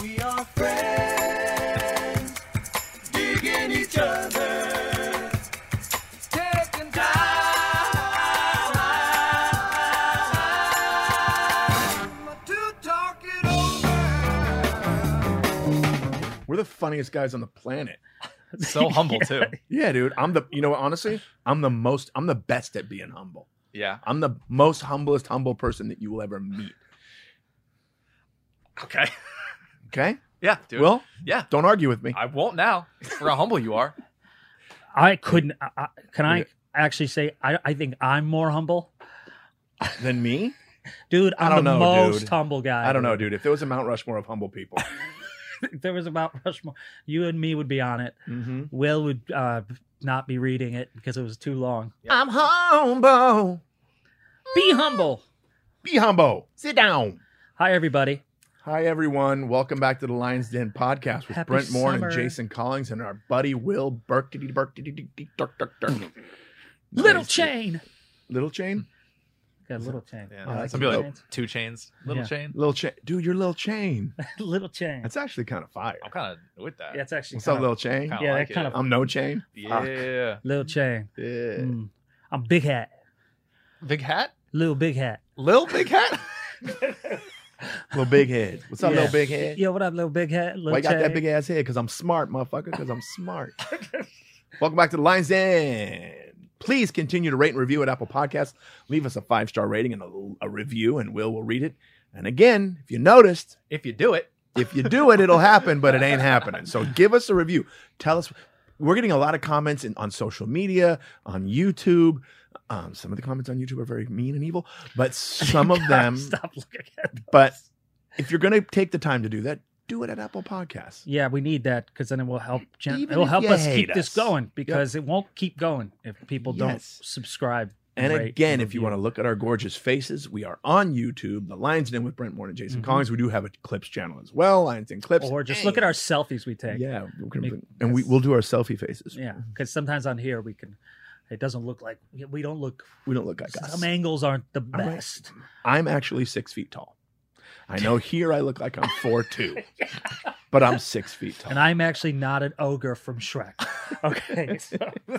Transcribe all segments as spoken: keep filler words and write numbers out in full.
We are friends, digging each other, taking time to talk it over. We're the funniest guys on the planet. So humble too. Yeah, dude. I'm the, you know what, honestly, I'm the most, I'm the best at being humble. Yeah. I'm the most humblest, humble person that you will ever meet. Okay. Okay? Yeah, dude. Will, yeah. don't argue with me. I won't now. For how humble you are. I couldn't. I, I- can I actually say I, I think I'm more humble, Than me? dude? I I'm don't the know, most dude. humble guy. I don't know, dude. If there was a Mount Rushmore of humble people. If there was about Rushmore, you and me would be on it. Mm-hmm. Will would uh, not be reading it because it was too long. I'm humble. Be humble. Be humble. Sit down. Hi, everybody. Hi, everyone. Welcome back to the Lions Den podcast with Happy Brent Moore summer. and Jason Collins and our buddy Will Burke. Little Nice. chain. Little chain? Got a little chain. Yeah. Oh, that's Some people dope. like two chains. Little Yeah. chain. Little chain. Dude, your little chain. Little chain. That's actually kind of fire. I'm kind of with that. Yeah, it's actually What's up, kind of, little chain? Kinda yeah, like that kind it. of I'm no chain. Fuck. Yeah. little chain. Yeah. Mm. I'm big hat. Big hat? Little big hat. Lil Big Hat? Little big head. What's up, Yeah. little big head? Yo, what up, little big hat? Little Why you got that chain. big ass head? Because I'm smart, motherfucker. Because I'm smart. Welcome back to the Lions Den. Please continue to rate and review at Apple Podcasts. Leave us a five star rating and a, a review, and Will will read it. And again, if you noticed, If you do it. if you do it, it'll happen, but it ain't happening. So give us a review. Tell us. We're getting a lot of comments in, on social media, on YouTube. Um, some of the comments on YouTube are very mean and evil, but some of them. Stop looking at those. But if you're going to take the time to do that, do it at Apple Podcasts. Yeah, we need that because then it will help. Gen- Even it will if help you us hate keep this us. going because it won't keep going if people don't Yes. subscribe. And rate, again, if you review. want to look at our gorgeous faces, we are on YouTube, The Lions Den with Brent Moore and Jason Mhm. Collins. We do have a clips channel as well, Lions Den Clips. or just look at our selfies we take. Yeah, we're gonna Make- bring- and we, we'll do our selfie faces. Yeah, because sometimes on here we can. It doesn't look like we don't look. We don't look like us. Some angles aren't the All right. best. I'm actually six feet tall. I know here I look like I'm four two, but I'm six feet tall. And I'm actually not an ogre from Shrek. Okay. so-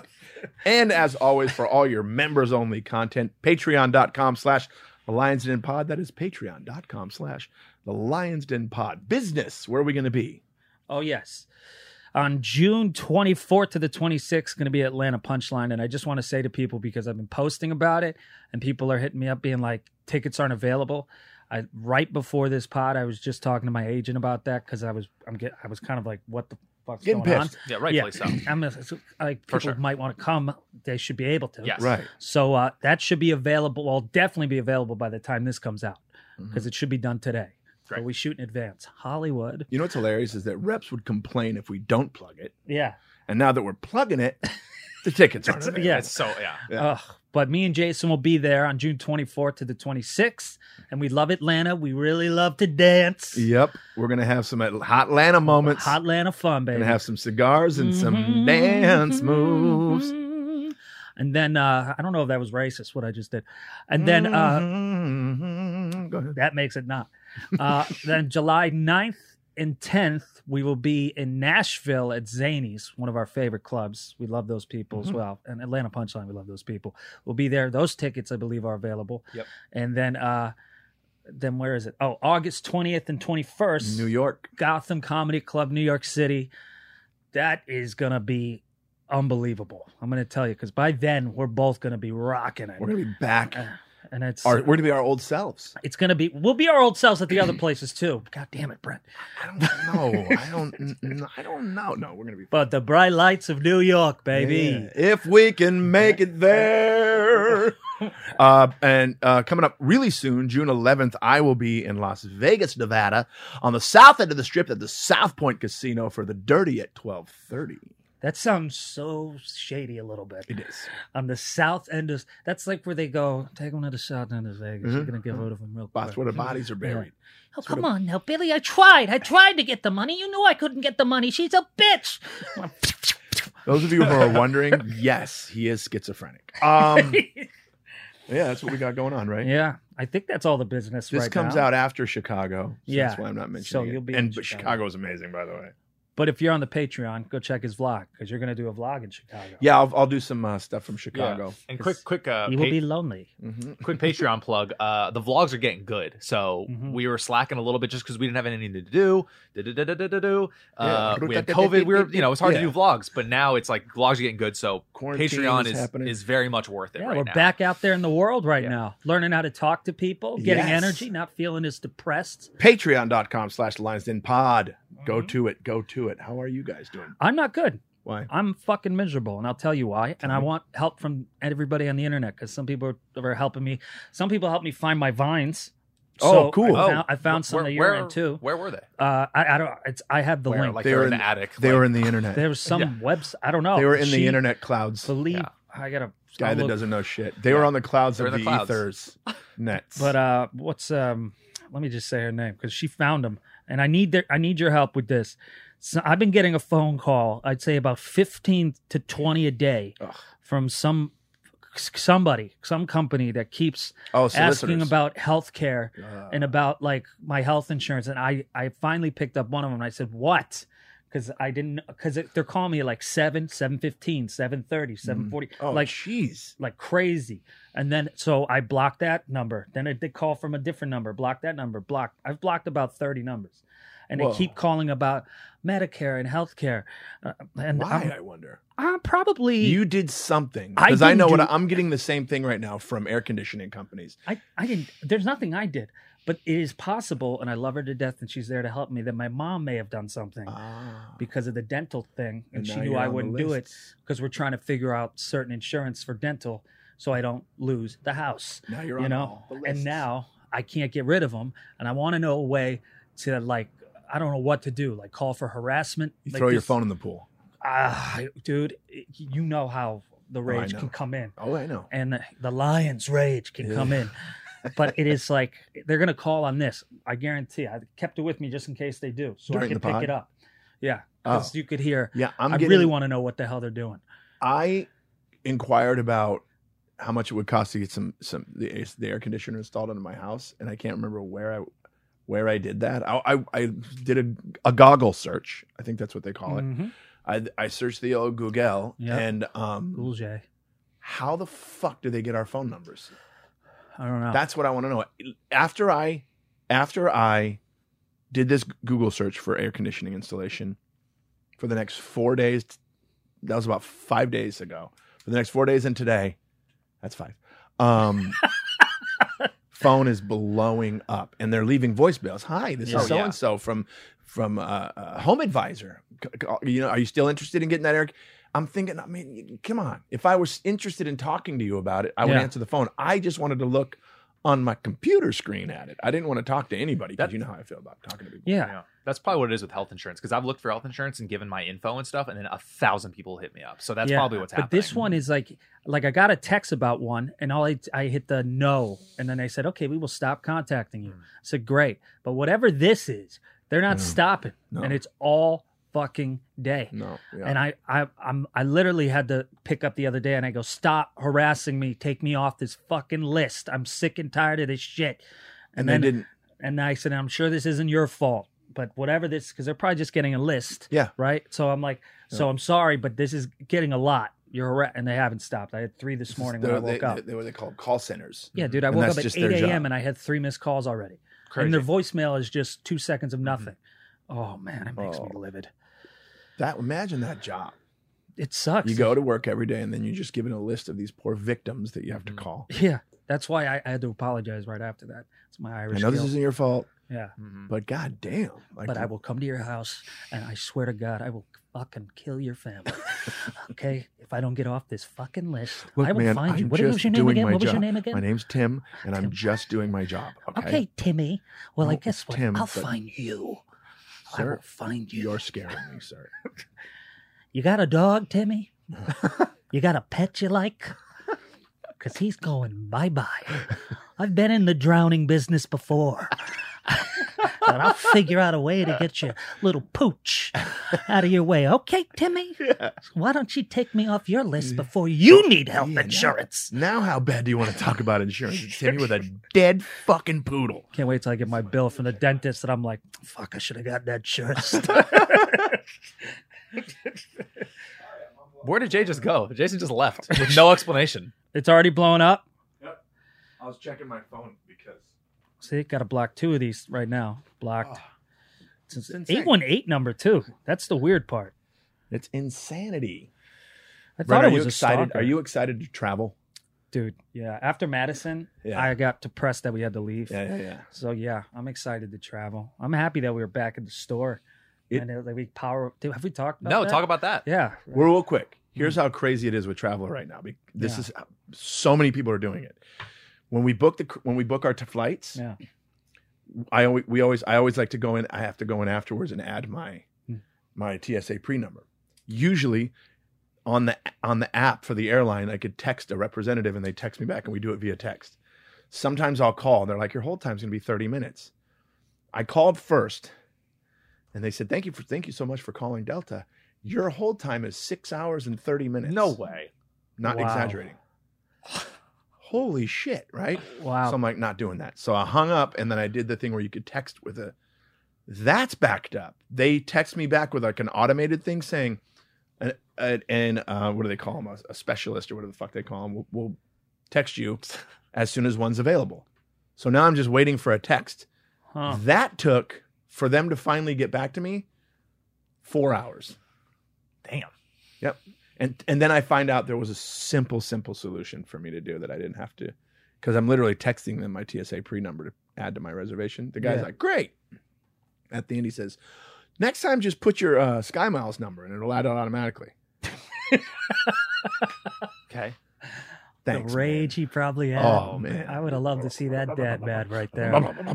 And as always, for all your members only content, patreon.com slash the Lions Den Pod. That is patreon.com slash the Lions Den Pod. Business, where are we going to be? Oh, yes. On June twenty-fourth to the twenty-sixth, going to be Atlanta Punchline. And I just want to say to people, because I've been posting about it and people are hitting me up being like, tickets aren't available. I, right before this pod, I was just talking to my agent about that because I was I'm get I was kind of like, what the fuck's Getting going pissed. Yeah, rightfully so. on? I'm a, like For people sure. might want to come. They should be able to. Yes. Right. So uh, that should be available. Well, definitely be available by the time this comes out Mm-hmm. because it should be done today. Great. So we shoot in advance. Hollywood. You know what's hilarious is that reps would complain if we don't plug it. Yeah. And now that we're plugging it, the tickets aren't available. Yeah. It's so, yeah. Yeah. Ugh. But me and Jason will be there on June twenty-fourth to the twenty-sixth. And we love Atlanta. We really love to dance. Yep. We're going to have some hot Atlanta moments. Hot Atlanta fun, baby. Going to have some cigars and some Mhm. dance moves. And then, uh, I don't know if that was racist, what I just did. And then, uh, Mhm. Go ahead. that makes it not. Uh, then July ninth and tenth, we will be in Nashville at Zany's, one of our favorite clubs. We love those people as Mhm. well. And Atlanta Punchline, we love those people. We'll be there. Those tickets, I believe, are available. Yep. And then, uh, then where is it? Oh, August twentieth and twenty-first, New York. Gotham Comedy Club, New York City. That is going to be unbelievable. I'm going to tell you, because by then, we're both going to be rocking it. We're going to be back. Uh, and it's Our, we're going to be our old selves. it's going to be, we'll be our old selves at the other places too. God damn it, Brent. I don't know. I don't. n- n- I don't know. No, we're gonna be. But the bright lights of New York, baby. Yeah. If we can make it there. uh, and uh, coming up really soon, June eleventh, I will be in Las Vegas, Nevada, on the south end of the strip at the South Point Casino for the Dirty at twelve thirty. That sounds so shady a little bit. It is. On the south end of, that's like where they go, take them to the south end of Vegas. You're Mhm. going to get rid of them real quick. That's where the bodies are buried. Oh, come on now, Billy. I tried. I tried to get the money. You knew I couldn't get the money. She's a bitch. Those of you who are wondering, yes, he is schizophrenic. Um, Yeah, that's what we got going on, right? Yeah, I think that's all the business This right comes now. out after Chicago. So Yeah. That's why I'm not So mentioning you'll it. be and in but Chicago. Chicago is amazing, by the way. But if you're on the Patreon, go check his vlog because you're going to do a vlog in Chicago. Yeah, I'll, I'll do some uh, stuff from Yeah. Chicago. And quick, quick, uh, You will pa- be lonely. Mhm. quick Patreon plug. Uh, the vlogs are getting good, so Mhm. we were slacking a little bit just because we didn't have anything to do. Do-do-do-do-do-do. Uh, Yeah. we had COVID. We were, you know, it's hard Yeah. to do vlogs, but now it's like vlogs are getting good. So Quarantine Patreon is is happening. is very much worth it. Yeah, right we're now. back out there in the world right Yeah. now, learning how to talk to people, getting Yes. energy, not feeling as depressed. Patreon.com slash Lions Den Pod. Go Mhm. to it. Go to it. How are you guys doing? I'm not good. Why? I'm fucking miserable, and I'll tell you why. And I me. want help from everybody on the internet because some people are helping me. Some people help me find my vines. Oh, So cool. I Oh, found, I found some where, that you're where, in too. Where were they? Uh, I, I don't. It's. I have the Where? link. Like They they were were in in- the attic. They like, were in the internet. There was some Yeah. website. I don't know. They were in the She internet clouds. Believe Yeah. I gotta. Guy I'll that look- doesn't know shit. They were Yeah. on the clouds They're of in the, the clouds. ethers. Nets. But uh, what's um? Let me just say her name because she found them, and I need their. I need your help with this. So I've been getting a phone call. I'd say about fifteen to twenty a day Ugh. from some somebody, some company that keeps oh, asking solicitors. about health care Uh, and about like my health insurance. And I, I finally picked up one of them and I said, what? Because I didn't, because they're calling me at like seven, seven fifteen, seven thirty, seven forty, oh, like, jeez. like crazy. And then, so I blocked that number. Then they call from a different number, block that number, block. I've blocked about thirty numbers. And Whoa. they keep calling about Medicare and healthcare. Uh, and Why, I'm, I wonder. I'm probably, You did something. I Because I, didn't know what do- I, I'm getting the same thing right now from air conditioning companies. I, I didn't, there's nothing I did. But it is possible, and I love her to death, and she's there to help me, that my mom may have done something Ah. because of the dental thing. And, And she now knew you're I on the wouldn't do it lists. because we're trying to figure out certain insurance for dental so I don't lose the house. Now you're you on know, all the lists. and now I can't get rid of them, and I want to know a way to like I don't know what to do, like call for harassment. You like throw your this- phone in the pool. Ah, dude, it- you know how the I rage know. can come in, Oh, I know. and the, the lion's rage can Yeah. come in. But it is like they're gonna call on this. I guarantee. I kept it with me just in case they do, so During I can the pick pod? it up. Yeah, because Oh. you could hear. Yeah, I'm i getting, really want to know what the hell they're doing. I inquired about how much it would cost to get some some the, the air conditioner installed into my house, and I can't remember where I where I did that. I I, I did a, a goggle search. I think that's what they call it. Mhm. I I searched the old Google, Yep. and um, Cool, Jay. how the fuck do they get our phone numbers? I don't know. That's what I want to know. After I after I did this Google search for air conditioning installation for the next four days, that was about five days ago. For the next four days and today, that's five. Um, phone is blowing up, and they're leaving voicemails. Hi, this Yeah. is so and so from from uh, uh, Home Advisor. C- c- You know, are you still interested in getting that air? I'm thinking, I mean, come on. If I was interested in talking to you about it, I would Yeah. answer the phone. I just wanted to look on my computer screen at it. I didn't want to talk to anybody because That- you know how I feel about talking to people. yeah. Yeah, that's probably what it is with health insurance because I've looked for health insurance and given my info and stuff, and then a thousand people hit me up. So that's Yeah, probably what's happening. But this one is like, like I got a text about one, and all I, I hit the no, and then they said, okay, we will stop contacting you. Mm. I said, great, but whatever this is, they're not Mm. stopping, No. and it's all fucking day. No. Yeah. And I, I, I'm, I literally had to pick up the other day, and I go, stop harassing me, take me off this fucking list. I'm sick and tired of this shit. and then, they didn't. and I said, I'm sure this isn't your fault, but whatever this, because they're probably just getting a list. Yeah. Right. So I'm like, so Yeah. I'm sorry, but this is getting a lot. You're hara- and they haven't stopped. I had three this morning when I They're- woke they, up. They, they were they called call centers. yeah, dude, I And woke that's up at just their eight a.m. job. and I had three missed calls already. Crazy. And their voicemail is just two seconds of nothing. Oh man, it makes me Oh. livid. That imagine that job. It sucks. You go to work every day, and then you're just given a list of these poor victims that you have to Mhm. call. Yeah, that's why I, I had to apologize right after that. It's my I Irish know this guilt. isn't your fault, Yeah, Mhm. but god damn. Like, but I will come to your house, and I swear to God, I will fucking kill your family. Okay, if I don't get off this fucking list, Look, I will man, find you. I'm What just was your name doing again? my What was your job. name again? My name's Tim, and I'm Tim. just doing my job. Okay, Okay, Timmy. Well, I No, guess what? Tim, I'll but- find you. I Sir, will find you. you're scaring me, sir. You got a dog, Timmy? You got a pet you like? Because he's going bye-bye. I've been in the drowning business before. And I'll figure out a way to get you little pooch. out of your way. Okay, Timmy? Why don't you take me off your list before you need health Yeah, now- insurance? Now, how bad do you want to talk about insurance? It's Timmy with a dead fucking poodle. Can't wait till I get my bill from the dentist and I'm like, fuck, I should have gotten that insurance. Where did Jay just go? Jason just left with no explanation. It's already blown up. Yep. I was checking my phone because See, got to block two of these right now. Blocked. It's it's an insane. eight one eight number, too. That's the weird part. it's insanity. I thought Brent, are it was you a excited? stalker. Are you excited to travel? Dude, yeah. After Madison, Yeah. I got depressed that we had to leave. Yeah, yeah, yeah. So, yeah, I'm excited to travel. I'm happy that we were back in the store. It- and it, like, we power. Dude, have we talked about No, that? talk about that. Yeah. We're real quick. Here's how crazy it is with travel right now. Be- This Yeah. is so many people are doing it. When we book the when we book our t- flights, Yeah. I always we always I always like to go in. I have to go in afterwards and add my Hmm. my T S A pre number. Usually, on the on the app for the airline, I could text a representative and they text me back, and we do it via text. Sometimes I'll call. And they're like, "Your hold time's gonna be thirty minutes." I called first, and they said, "Thank you for thank you so much for calling Delta. Your hold time is six hours and thirty minutes." No way. Not Wow. exaggerating. Holy shit! Right? Wow. So I'm like, not doing that. So I hung up, and then I did the thing where you could text with a. That's backed up. They text me back with like an automated thing saying, and, and uh, what do they call them? A, a specialist or whatever the fuck they call them. We'll, we'll text you as soon as one's available. So now I'm just waiting for a text. Huh. That took for them to finally get back to me four hours. Damn. Yep. And and then I find out there was a simple, simple solution for me to do that I didn't have to, because I'm literally texting them my T S A pre number to add to my reservation. The guy's Yeah. like, "Great." At the end, he says, "Next time, just put your uh, Sky Miles number and it'll add it automatically." Okay. Thanks. the rage he probably had. Oh, man. I would have loved to see that dad mad right there.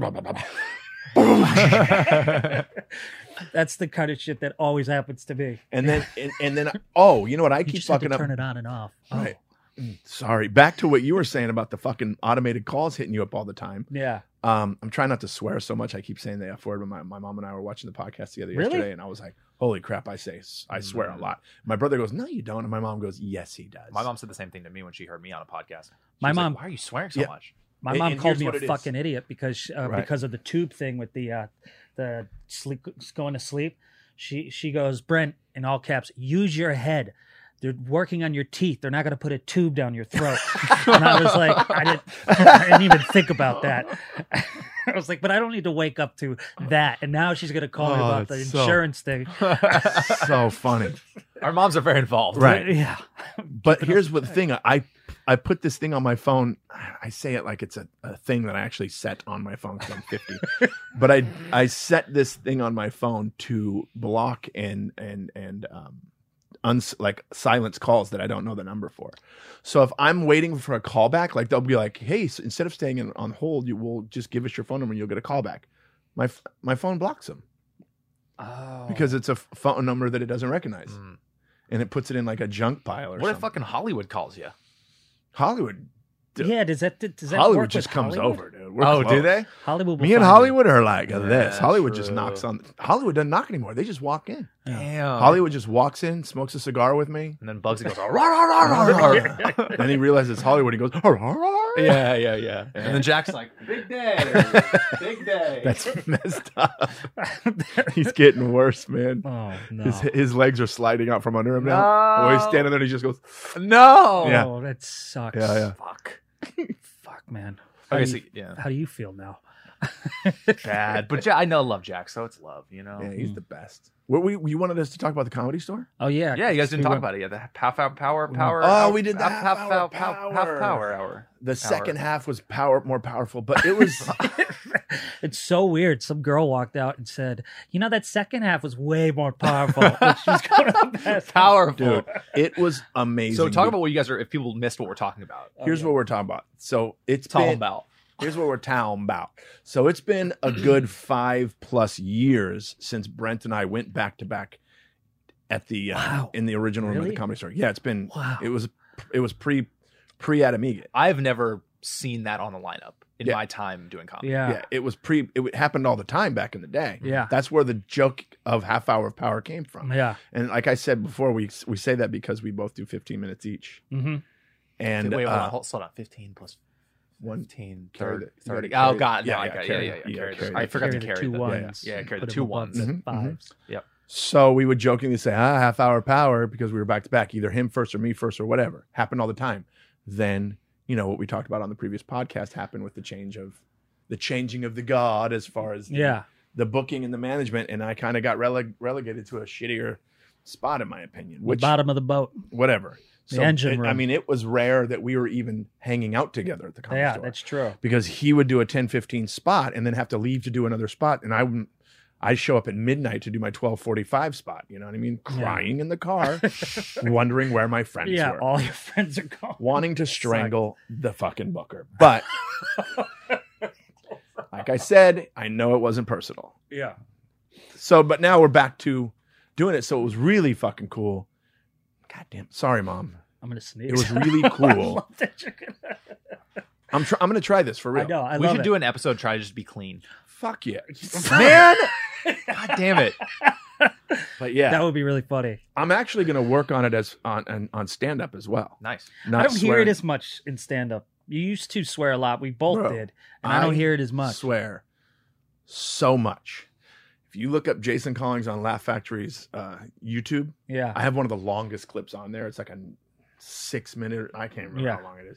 That's the kind of shit that always happens to me. And then and, and then oh, you know what I You keep just have to fucking up. turn it on and off. Oh, Right. Sorry. Back to what you were saying about the fucking automated calls hitting you up all the time. yeah. Um, I'm trying not to swear so much. I keep saying the F word, but my, my mom and I were watching the podcast together Really? yesterday, and I was like, holy crap, I say, I swear a lot. My brother goes, no, you don't. And my mom goes, yes, he does. My mom said the same thing to me when she heard me on a podcast. She My was like, mom- why are you swearing so Yeah. much? My And- mom and called here's me what a it is. fucking idiot because uh, Right. because of the tube thing with the uh, the sleep going to sleep. She she goes, Brent, in all caps, use your head. They're working on your teeth. They're not going to put a tube down your throat. And I was like, I didn't, I didn't even think about that. I was like, but I don't need to wake up to that. And now she's going to call me Oh, about the that's so- insurance thing. So funny. Our moms are very involved. Right. Yeah. But here's what the thing I I put this thing on my phone. I say it like it's a, a thing that I actually set on my phone because I'm fifty. But I I set this thing on my phone to block and and and um uns like silence calls that I don't know the number for. So if I'm waiting for a callback, like they'll be like, "Hey, so instead of staying in, on hold, you will just give us your phone number and you'll get a call back." My f- my phone blocks them Oh. because it's a f- phone number that it doesn't recognize, Mm. and it puts it in like a junk pile or What if something. fucking Hollywood calls you? Hollywood. yeah, does that does that Hollywood work just with comes Hollywood? over, dude. We're Oh, do close. they? Hollywood will Me and find you. Hollywood are like this. Yeah, Hollywood just true. knocks on. Hollywood doesn't knock anymore. They just walk in. Damn. Hollywood just walks in, smokes a cigar with me. And then Bugsy goes, "Oh, rah, rah, rah, rah, rah." Then he realizes it's Hollywood. He goes, "Rah, rah, rah." Yeah, yeah, yeah. And then Jack's like, big day, big day. That's messed up. He's getting worse, man. Oh no. His his legs are sliding out from under him now. No. Oh, he's standing there and he just goes, no. Yeah. Oh, that sucks. Yeah, yeah. Fuck. Fuck, man. How, Okay, do so, you, yeah. how do you feel now? Bad. But ja- I know love Jack, so it's love, you know? yeah, he's the best. What we you wanted us to talk about the Comedy Store? Oh yeah. Yeah, you guys didn't We talk went- about it yet. The half hour, power, power. Oh, hour- we did the half, half half, hour pow- power. half power hour. The Power. second half was power more powerful, but it was It's so weird. Some girl walked out and said, "You know that second half was way more powerful." Like, she was going to the best. Powerful. dude. It was amazing. So talk dude. about what you guys are, if people missed what we're talking about. Here's yeah. what we're talking about. So it's Talking been, about. Here's what we're talking about. So it's been a good five plus years since Brent and I went back to back at the uh, Wow. in the original room at Really? the Comedy Store. Yeah, it's been. Wow. It was it was pre pre Adamiga. I've never seen that on the lineup. in Yeah. my time doing comedy. Yeah. Yeah, it was pre. It happened all the time back in the day. Yeah. That's where the joke of half hour of power came from. Yeah. And like I said before, we we say that because we both do fifteen minutes each. Mm-hmm. And Wait, hold uh, on, hold, hold on. fifteen plus one fifteen, carry thirty. the- you thirty. gotta Oh, carry- God. yeah, No, I yeah, got it. carry Yeah, the- yeah, you yeah. gotta carry carry the- I the- forgot to Carry the carry two the ones. Yeah, carry the Put two them above ones. the Mhm, mhm. fives. Yep. So we would jokingly say, ah, half hour power because we were back to back, either him first or me first or whatever. Happened all the time. Then, you know, what we talked about on the previous podcast happened with the change of the changing of the god as far as the, Yeah. the booking and the management. And I kind of got rele- relegated to a shittier spot, in my opinion, which the bottom of the boat. whatever. The engine it- I room. mean, it was rare that we were even hanging out together at the comedy Yeah, store. that's true. Because he would do a ten fifteen spot and then have to leave to do another spot. And I wouldn't, I'd show up at midnight to do my twelve forty-five spot. You know what I mean? Crying in the car, wondering where my friends Yeah, were. all your friends are gone. Wanting to strangle the fucking booker. But like I said, I know it wasn't personal. Yeah. So, but now we're back to doing it. So it was really fucking cool. God damn. Sorry, Mom. I'm gonna sneeze. It was really I cool. love that you're gonna- I'm try- I'm going to try this for real. I know. I we love should it. do an episode try to just be clean. Fuck yeah. Man! God damn it. But yeah, That would be really funny. I'm actually going to work on it as on on, on stand up as well. Nice. Not I don't hear swearing. it as much in stand up. You used to swear a lot. We both Bro, did. And I, don't hear it as much. Swear so much. If you look up Jason Collins on Laugh Factory's uh, YouTube, Yeah. I have one of the longest clips on there. It's like a six minute. I can't remember Yeah. how long it is.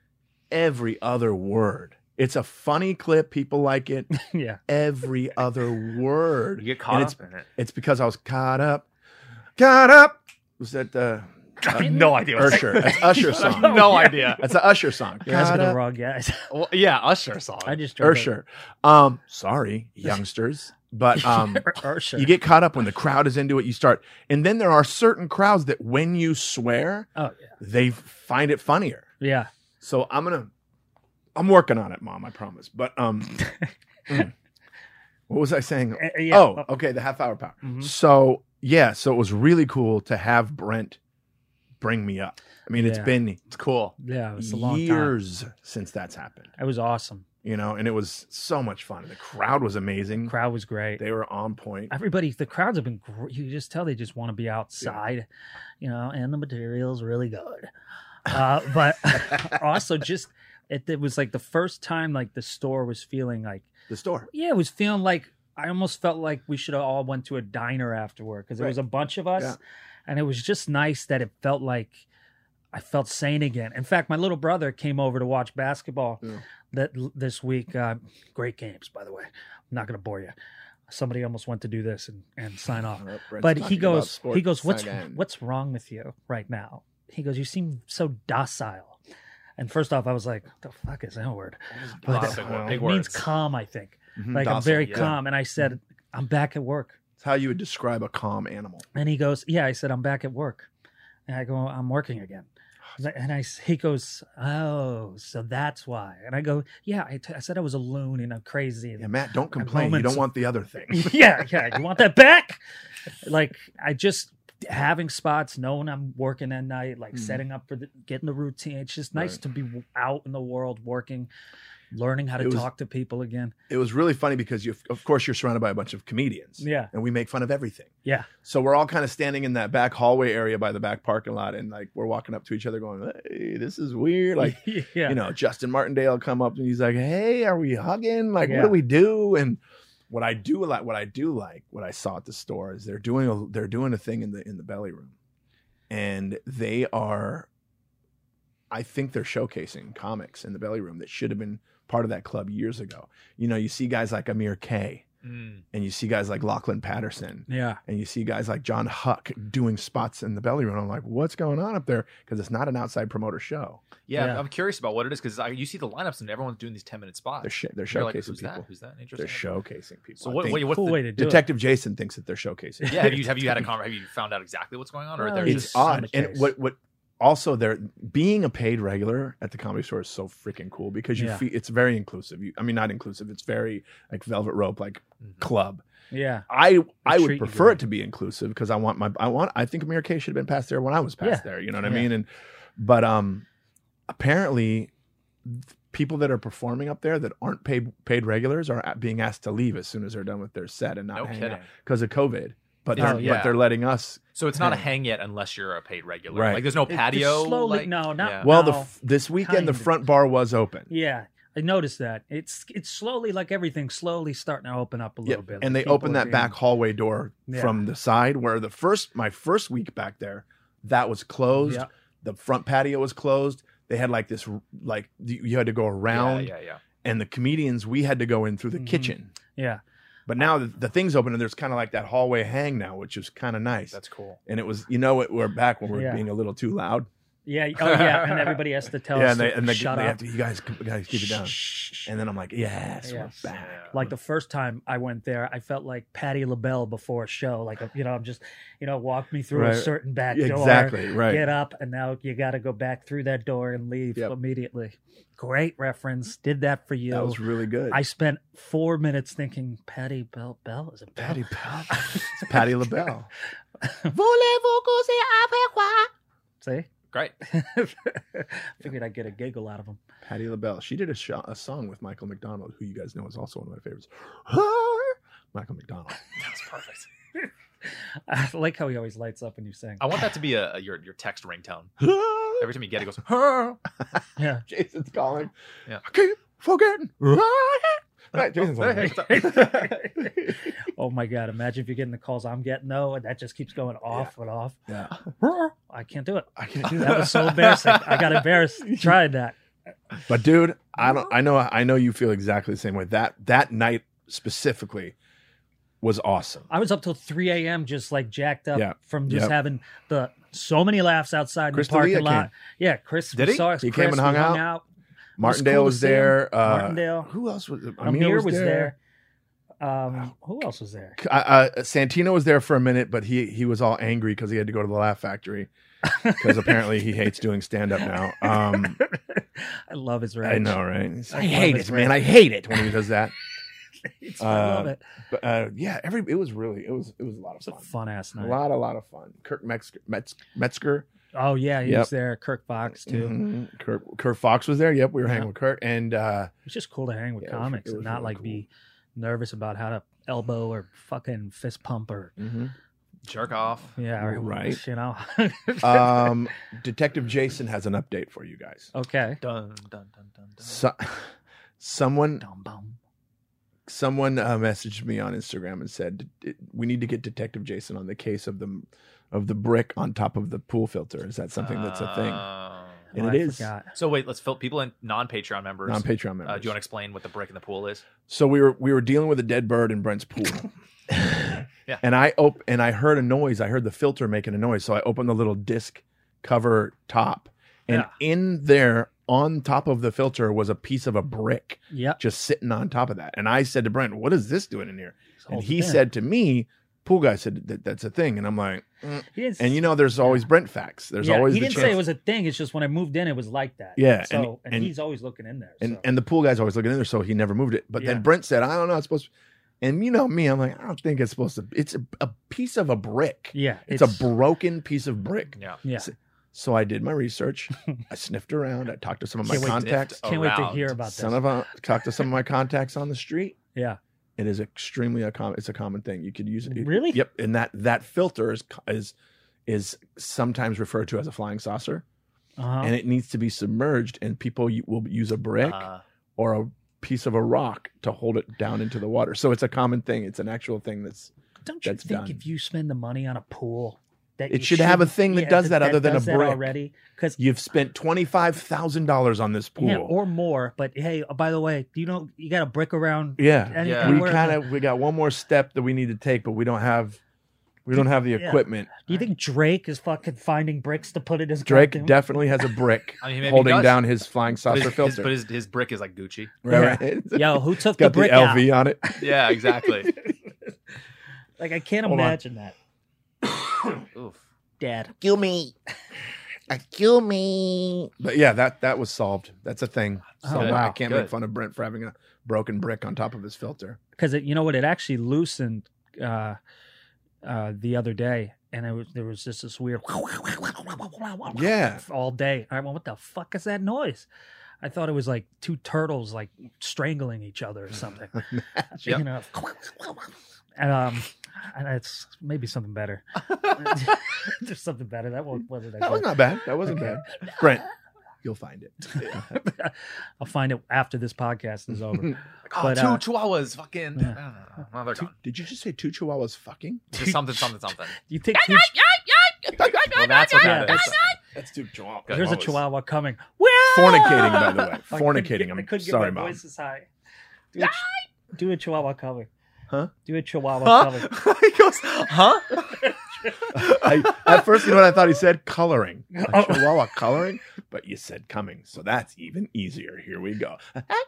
Every other word. It's a funny clip. People like it. yeah. Every other word. You get caught And up it's, in it. it's because I was caught up. Caught up. Was that uh, I have no idea. what Usher? That's Usher song. no idea. That's an Usher song. You guys are Caught the up. wrong guys. Well, yeah, Usher song. I just drove Usher. Um, sorry, youngsters, but um, Usher. you get caught up when the crowd is into it. You start, and then there are certain crowds that when you swear, Oh yeah. they find it funnier. Yeah. So I'm gonna, I'm working on it, Mom. I promise. But um, mm. what was I saying? Uh, yeah. Oh, okay, the half hour power. Mhm. So yeah, so it was really cool to have Brent bring me up. I mean, it's Yeah. been It's cool. Yeah. It was a long time. years since that's happened. It was awesome. You know, and it was so much fun. The crowd was amazing. Crowd was great. They were on point. Everybody, the crowds have been great. You just tell they just want to be outside, you know, and the material's really good. Uh, but also just, it, it was like the first time like the store was feeling like, The store. yeah, it was feeling like, I almost felt like we should have all went to a diner afterward because there was a bunch of us. Yeah. And it was just nice that it felt like I felt sane again. In fact, my little brother came over to watch basketball Yeah. that this week. Uh, great games, by the way. I'm not going to bore you. Somebody almost went to do this and, and sign off. Uh, Brent's But he talking about goes, sports he goes, what's again. what's wrong with you right now? He goes, you seem so docile. And first off, I was like, what the fuck is that word? A lot But of big, Well, big it means words. calm, I think. Mhm, Like I'm docile, very yeah. calm. And I said, I'm back at work. It's how you would describe a calm animal. And he goes, yeah. I said, I'm back at work. And I go, I'm working again. And I, he goes, oh, so that's why. And I go, yeah. I, t- I said I was a loon and I'm crazy. Yeah, Matt, don't complain. You moments- don't want the other thing. yeah, yeah. You want that back? Like I just having spots, knowing I'm working at night, like Mhm. setting up for the, getting the routine. It's just nice Right. to be out in the world working, learning how to It was- talk to people again. It was really funny because you, of course, you're surrounded by a bunch of comedians. Yeah. And we make fun of everything. Yeah. So we're all kind of standing in that back hallway area by the back parking lot, and like we're walking up to each other, going, "Hey, this is weird." Like, yeah. you know, Justin Martindale will come up and he's like, "Hey, are we hugging? Like, Yeah. what do we do?" And what I do like, what I do like, what I saw at the store is they're doing a they're doing a thing in the in the belly room, and they are, I think they're showcasing comics in the belly room that should have been part of that club years ago. You know, you see guys like Amir K, Mm. and you see guys like Lachlan Patterson, Yeah. and you see guys like John Huck doing spots in the belly room. I'm like, what's going on up there? Because it's not an outside promoter show. Yeah, Yeah. I'm curious about what it is because you see the lineups and everyone's doing these ten minute spots. They're sh- they're You're like, showcasing who's people. that? Who's that? They're Interesting. showcasing people. So I what? think Wait, what's Cool the, way to do Detective Jason thinks that they're showcasing. yeah, have you have you had a conver- Have you found out exactly what's going on, or Well, they're it's It's just on odd. the And case. what what also they're being a paid regular at the Comedy Store is so freaking cool because you Yeah. feel it's very inclusive. You, I mean, not inclusive. It's very like velvet rope, like Mhm. club. it. Yeah. I I would treat you prefer right. it to be inclusive because I want my I want I think Amir K should have been passed there when I was passed Yeah. there. You know what I Yeah. mean? And but um apparently people that are performing up there that aren't paid paid regulars are at- being asked to leave as soon as they're done with their set and not No hang kidding. out because of COVID. But Oh, they're, yeah. but they're letting us. So it's not a Hang. hang yet unless you're a paid regular. Right. Like there's no It- it's patio. slowly- like, no, not- yeah. Well, the No, f- this weekend kind the of. front bar was open. Yeah, I noticed that. It's it's slowly like everything slowly starting to open up a Yeah, little bit. and Like, they opened people are that back being- hallway door Yeah. from the side where the first my first week back there that was closed. Yeah. The front patio was closed. They had like this like you you had to go around, Yeah, yeah, yeah. and the comedians we had to go in through the Mhm. kitchen. Yeah, But now the, the thing's open and there's kind of like that hallway hang now, which is kind of nice. That's cool. and it was you know what we're back when we're Yeah. being a little too loud. yeah. Oh yeah, and everybody has to tell yeah, us and they to and they, shut they up. have to you guys you guys keep it down. Shh. And then I'm like, yes, Yes. we're back. Yeah. Like the first time I went there, I felt like Patti LaBelle before a show. Like, you know, I'm just, you know, walk me through Right. a certain back Yeah, door. exactly, right. Get up, and now you got to go back through that door and leave Yep. immediately. Great reference. Did that for you. That was really good. I spent four minutes thinking, Patty Bell, Bell is it Bell? Patty Bell. It's Patty LaBelle. See? Great. Figured I'd get a giggle out of him. Patty LaBelle. She did a, sh- a song with Michael McDonald, who you guys know is also one of my favorites. Michael McDonald. That's perfect. I like how he always lights up when you sing. I want that to be a, a your your text ringtone. Every time you get it, it goes. Yeah. Jason's calling. Yeah. I keep forgetting. Right, Jason's Hey, calling. Oh my God. Imagine if you're getting the calls I'm getting, though, and that just keeps going off and off. Yeah. I can't do it. I can't do That that. was so embarrassing. I got embarrassed trying that. But dude, I don't. I know. I know you feel exactly the same way. That that night specifically was awesome. I was up till three a.m. just like jacked up Yeah. from just Yep. having the so many laughs outside Chris in the parking D'Elia lot. came. Yeah, Chris. Did we he? Saw us. He Chris, came and hung we out. Martindale cool to was see him. there. Uh, Martindale. Who else was? Amir, was there. Um, who else was there? Uh, uh, Santino was there for a minute, but he he was all angry because he had to go to the Laugh Factory because apparently he hates doing stand up now. Um, I love his rage. I know, right? He's like, I I hate love it, his man. rage. I hate it when he does that. It's- I love Uh, it. But uh, yeah, every it was really it was it was a lot of It's a fun. fun ass A night. lot, a lot of fun. Kirk Metzger, Metz, Metzger Oh yeah, he Yep. was there. Kirk Fox too. mhm. Kurt, Kurt Fox was there. Yep, we were hanging Yeah. with Kurt, and uh, It's just cool to hang with Yeah, it was- comics it and was not really like cool. be nervous about how to elbow or fucking fist pump or mhm. Jerk off. yeah, or, Right. You know. um, Detective Jason has an update for you guys. okay. Dun dun dun dun dun. So, someone Dum bum. someone uh, messaged me on Instagram and said we need to get Detective Jason on the case of the of the brick on top of the pool filter. Is that something that's a thing? Uh, And Oh, it I is. forgot. So wait, let's fill people in non-Patreon members. Non Patreon members. Uh, do you want to explain what the brick in the pool is? So we were we were dealing with a dead bird in Brent's pool. Yeah. And I op- and I heard a noise. I heard the filter making a noise. So I opened the little disc cover top. And Yeah. in there on top of the filter was a piece of a brick Yep. just sitting on top of that. And I said to Brent, "What is this doing in here?" And Holds he it in. said to me, "Pool guy said that that's a thing." And I'm like, mm. He didn't and you know, there's always Brent facts. There's yeah, always he the didn't chance. say it was a thing. It's just when I moved in, it was like that. Yeah, So and- and, and- he's always looking in there. and so. and the pool guy's always looking in there, so he never moved it. But Yeah. then Brent said, "I don't know. It's supposed to." And you know me, I'm like, I don't think it's supposed to. It's a, a piece of a brick. yeah, It's, a broken piece of brick. Yeah. yeah. So I did my research. I sniffed around. I talked to some of my Can't wait to- contacts. Oh, Can't wait to around. hear about Son this. of a talked to some of my contacts on the street. Yeah. It is extremely a common. It's a common thing. You could use it. Really? Yep. And that that filter is is is sometimes referred to as a flying saucer, Uh-huh. and it needs to be submerged. And people u- will use a brick Uh, or a piece of a rock to hold it down into the water. So it's a common thing. It's an actual thing that's. Don't you that's think done. if you spend the money on a pool, that It you should have a thing that yeah, does that other than a does that brick. already? Because You've spent twenty five thousand dollars on this pool. yeah, or more. But hey, oh, by the way, you know you got a brick around. Yeah. any- Yeah. we anywhere? kind of we got one more step that we need to take, but we don't have we don't have the Yeah. equipment. Do you think Drake is fucking finding bricks to put in his Drake goddamn- definitely has a brick I mean, maybe he holding does. down his flying but saucer his, his, filter. but his, his brick is like Gucci. right, Yeah. right? Yo, who took Got the brick the L V out? on it. Yeah, exactly. Like I can't Hold on. imagine that. Oof. Dad. Kill me. Uh, kill me. But yeah, that that was solved. That's a thing. So Good. I can't make Good. fun of Brent for having a broken brick on top of his filter. Because you know what? It actually loosened uh, uh, the other day, and it was there was just this weird Yeah. all day. I went, what the fuck is that noise? I thought it was like two turtles like strangling each other or something. You know, and um, and it's maybe something better. There's something better. That won't. What did I That do? was not bad. That wasn't bad. Brent, you'll find it. I'll find it after this podcast is over. Oh, But, two uh, chihuahuas. Fucking. yeah. I don't know. Well, they're gone. Did you just say two chihuahuas fucking? Just something, something, something. You think two, Well, that's what Yeah, that is. That's two chihuahuas. there's a chihuahua coming? Fornicating, by the way. I couldn't Fornicating. get- I I'm couldn't get sorry, my Mom. voices high. Do a, ch- do a chihuahua coming. Huh? Do a chihuahua coming. Huh? he goes, huh? I, at first, you know what I thought he said? Coloring. A Oh. chihuahua coloring? But you said coming, so that's even easier. Here we go.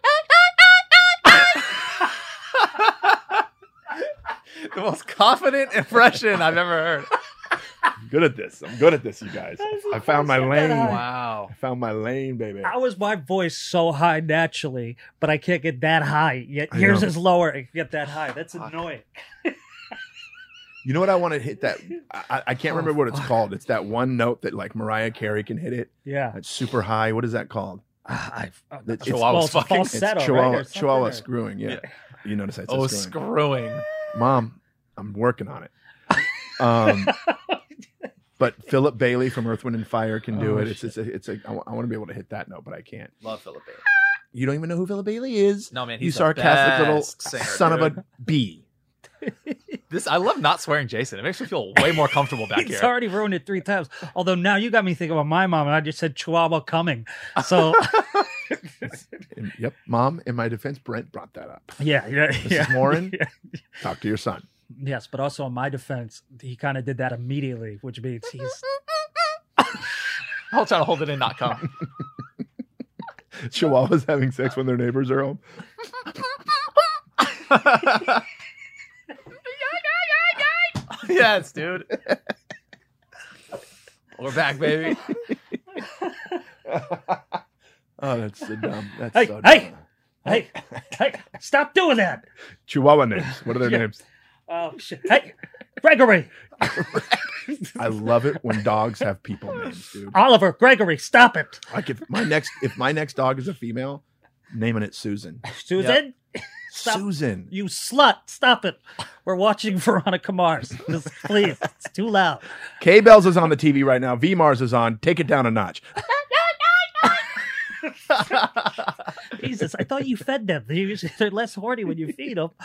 The most confident impression I've ever heard. I'm good at this. I'm good at this, you guys. I found my lane. Wow. I found my lane, baby. How is my voice so high naturally, but I can't get that high? Yet I yours know. is lower. I can get that high. That's annoying. You know what I want to hit that? I, I can't Oh, remember what it's fuck. called. It's that one note that like Mariah Carey can hit it. Yeah. It's super high. What is that called? Ah, I've, uh, It's- Chihuahua's well, it's a fucking- It's falsetto, chihuahua, right? Or something, chihuahua or- screwing. Yeah. You notice I said Oh, screwing. screwing. Mom, I'm working on it. Um, but Philip Bailey from Earth, Wind and Fire can do Oh, it. It's it's a, it's a I want to be able to hit that note, but I can't. Love Philip Bailey. You don't even know who Philip Bailey is? No, man, You he's the sarcastic little best singer, son dude. of a bee. This I love not swearing Jason. It makes me feel way more comfortable back He's here. already ruined it three times. Although now you got me thinking about my mom, and I just said chihuahua coming. So And, yep, Mom. In my defense, Brent brought that up. yeah, yeah, Missus yeah. Morin, Yeah. talk to your son. Yes, but also in my defense, he kind of did that immediately, which means he's I'll try to hold it in, not come. Chihuahuas having sex when their neighbors are home. Yes, dude. We're back, baby. Oh, that's so dumb. That's Hey, so dumb. hey! hey, hey, stop doing that. Chihuahua names. What are their Yeah. names? Oh shit! Hey, Gregory, I love it when dogs have people names, dude. Oliver, Gregory, stop it. Like if my next if my next dog is a female, naming it Susan. Susan, Stop. Susan. you slut, stop it. We're watching Veronica Mars. Just, please, it's too loud. K Bells is on the T V right now. V Mars is on. Take it down a notch. Jesus, I thought you fed them. They're they're less horny when you feed them.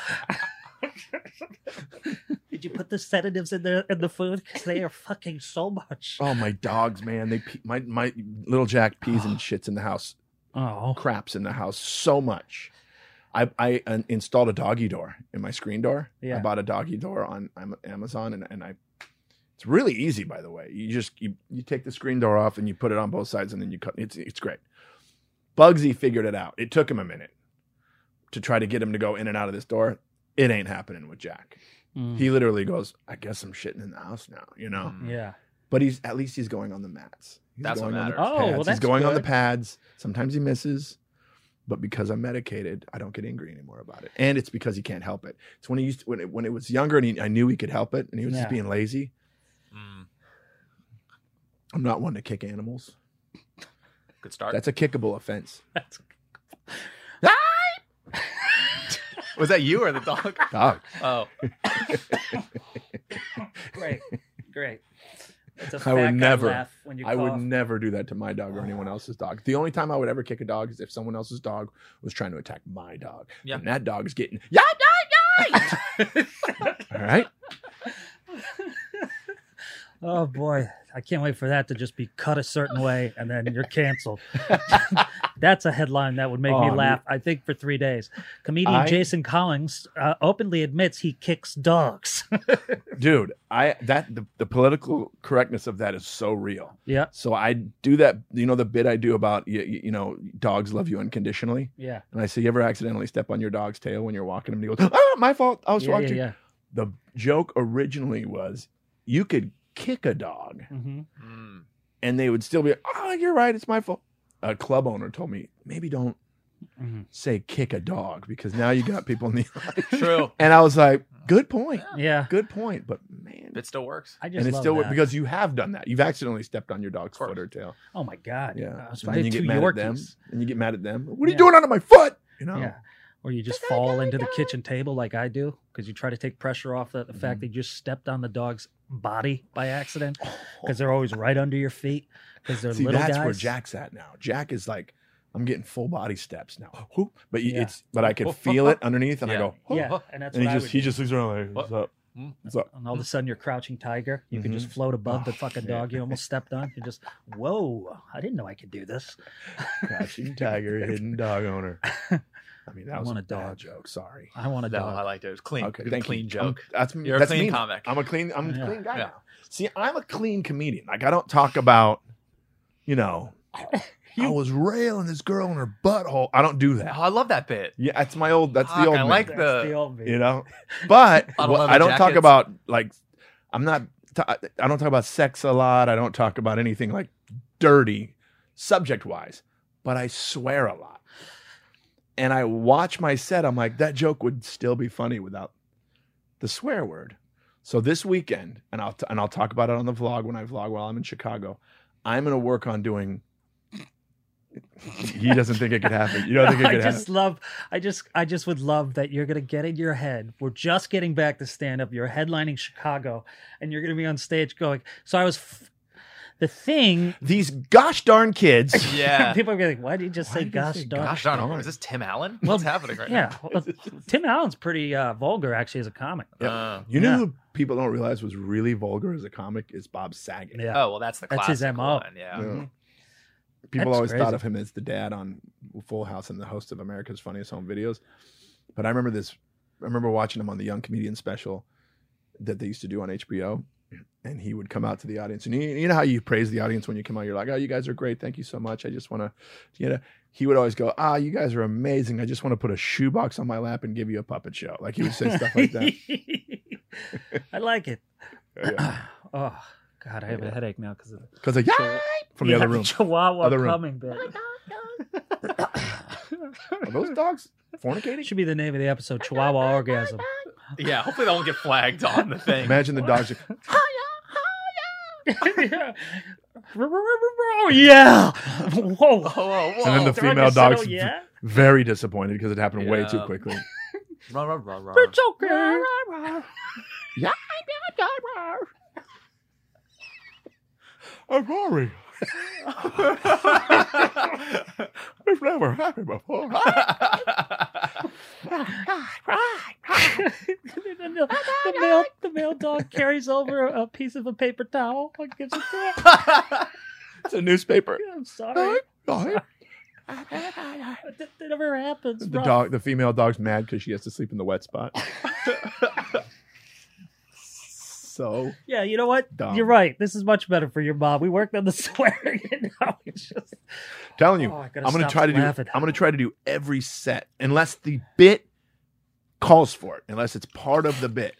Did you put the sedatives in the in the food? Because they are fucking so much. Oh, my dogs, man. They pee, my my little Jack pees and shits in the house, Oh, craps in the house so much. I I uh, installed a doggy door in my screen door. Yeah. I bought a doggy door on Am- Amazon, and, and I. It's really easy, by the way. You just you, you take the screen door off and you put it on both sides, and then you cut. It's it's great. Bugsy figured it out. It took him a minute to try to get him to go in and out of this door. It ain't happening with Jack. Mm. He literally goes, I guess I'm shitting in the house now, you know? Mm. Yeah. But he's at least he's going on the mats. He's That's what going on the matters. Oh, pads. well, he's that's going on the good. pads. Sometimes he misses. But because I'm medicated, I don't get angry anymore about it. And it's because he can't help it. It's when he used to, when it, when it was younger and he, I knew he could help it and he was Yeah. just being lazy. Mm, I'm not one to kick animals. good start. That's a kickable offense. That's Was that you or the dog? Dog. Oh, great. Great. It's a I fat would guy never- laugh when you I would cough. never do that to my dog or anyone else's dog. The only time I would ever kick a dog is if someone else's dog was trying to attack my dog. Yeah. And that dog's getting, yeah, yeah, yeah. All right. Oh boy, I can't wait for that to just be cut a certain way and then you're canceled. That's a headline that would make me Oh, laugh, I think, for three days. Comedian I- Jason Collins uh, openly admits he kicks dogs. Dude, I that the, the political correctness of that is so real. Yeah, So I do that, you know, the bit I do about you, you know, dogs love you unconditionally. yeah, And I say, you ever accidentally step on your dog's tail when you're walking him? And he goes, oh, my fault. I was yeah, yeah, watching. yeah. The joke originally was you could kick a dog hmm Mm. and they would still be, oh, you're right. It's my fault. A club owner told me, maybe don't Mhm. say kick a dog because now you got people in the True. And I was like, good point. Yeah. Good point. But man, It still works. I just and it's love still that. because you have done that. You've accidentally stepped on your dog's course. foot or tail. Oh my god. Yeah. I was So I then had you two get mad at them. Yorkies. And you get mad at them. What are you Yeah. doing under my foot? You know? Yeah. Or you just fall into the kitchen table like I do because you try to take pressure off the, the Mm-hmm. fact that you just stepped on the dog's body by accident because they're always right under your feet because they're See, little that's guys. where Jack's at now. Jack is like, I'm getting full body steps now. Whoop. But you, Yeah. it's but I can feel it underneath, and I Yeah. go, "Whoop." Yeah, and that's and what he I just would he do. just looks around like, What? what's up? Hmm? What's up? And all of a sudden, you're crouching tiger. You can just float above the fucking dog you almost stepped on. You just, whoa! I didn't know I could do this. Crouching tiger, hidden dog owner. I mean, that I was want a a dog. bad joke. Sorry. I want a No, dog. I liked it. It was clean. Okay, Good, thank clean you. joke. I'm, that's You're a that's clean me now. comic. I'm a clean. I'm a Yeah. clean guy Yeah. now. See, I'm a clean comedian. Like I don't talk about, you know, I was railing this girl in her butthole. I don't do Oh, that. I love that bit. Yeah, that's my old. That's the Fuck, old. I me. like That's the- the old me. you know. But Bottle what- leather I don't talk jackets. about like. I'm not. I I don't talk about sex a lot. I don't talk about anything like dirty, subject wise. But I swear a lot. And I watch my set. I'm like, that joke would still be funny without the swear word. So this weekend, and I'll t- and I'll talk about it on the vlog when I vlog while I'm in Chicago. I'm going to work on doing. He doesn't think it could happen. You don't think it I could just happen? love. I just. I just would love that you're gonna get in your head. We're just getting back to stand up. You're headlining Chicago, and you're gonna be on stage going. So I was. F- the thing. These gosh darn kids. Yeah. People are gonna be like, "Why did you just Why say did you gosh say darn?" Gosh darn it. Is this Tim Allen? Well, What's happening right Yeah, well, Tim Allen's pretty uh, vulgar actually as a comic. now? Uh, You know Yeah. who people don't realize was really vulgar as a comic is Bob Saget. Yeah, oh, well, that's the That's classic his M O. one. Yeah. Yeah. Mhm. People That's always crazy. thought of him as the dad on Full House and the host of America's Funniest Home Videos. But I remember this. I remember watching him on the Young Comedian special that they used to do on H B O. And he would come out to the audience, and you, you know how you praise the audience when you come out. You're like, "Oh, you guys are great. Thank you so much. I just want to, you know." He would always go, "Ah, you guys are amazing. I just want to put a shoebox on my lap and give you a puppet show." Like he would say stuff like that. I like it. Yeah. Oh God, I have a Yeah. headache now because of the Because like, yeah, from the Yeah, other room. Chihuahua Other room. coming bit. Are those dogs fornicating? Should be the name of the episode. Chihuahua orgasm. Yeah. Hopefully, they won't get flagged on the thing. Imagine the dogs. Are, Oh yeah! Whoa! Whoa, whoa, whoa. And then the They're on female your set, dog's oh, yeah. very disappointed because it happened way too Yeah. quickly. Rah, rah, rah, rah. It's okay. I'm sorry. We've never happened before. the, male, the, male, the male dog carries over a piece of a paper towel and gives it to him. It's a newspaper. I'm sorry. The That, that never happens. Rough. dog, the female dog's mad because she has to sleep in the wet spot. So Yeah, you know what? Dumb. You're right. This is much better for your mom. We worked on the swearing, and now it's just. telling you, Oh, I gotta I'm gonna stop try to do. laughing. I'm gonna try to do every set unless the bit calls for it. Unless it's part of the bit.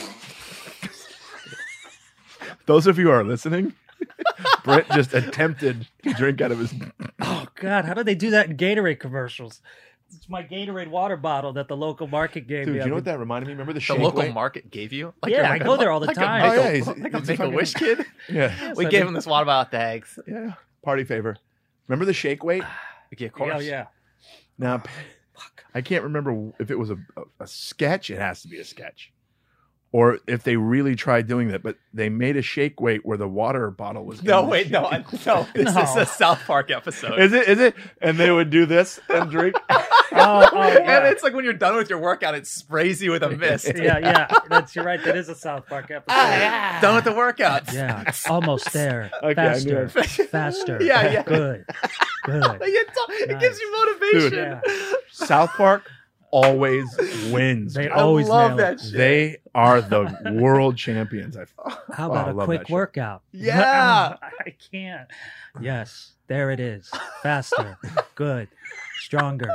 Those of you who are listening, Brent just attempted to drink out of his. Oh God, how do they do that in Gatorade commercials? It's my Gatorade water bottle that the local market gave Dude, me. you I've know what been- that remember the The shake local weight? market gave you? Yeah, you're I go there all the like time. A Oh, make yeah, a, he's- like a he's a make a fucking- wish kid. Yeah, Yes, We I gave do. him this water bottle. Thanks. yeah. Party favor. Remember the shake weight? Yeah, of course. Oh yeah. Now, I can't remember if it was a, a, a sketch. It has to be a sketch. Or if they really tried doing that, but they made a shake weight where the water bottle was. No, in the wait, no, I- no. This No. is a South Park episode. Is it? Is it? And they would do this and drink. Oh, oh yeah. And it's like when you're done with your workout, it sprays you with a mist. yeah, yeah. That's you're right. That is a South Park episode. Done with the workout. Yeah, almost there. Okay, I knew Faster, it. faster. Yeah, yeah. Good, good. It, it Nice. gives you motivation. Yeah. South Park always wins. They I always love nail that it. shit. They are the world champions. I, How Oh, about I a love quick that shit. workout? Yeah. I can't. Yes, there it is. Faster, good, stronger.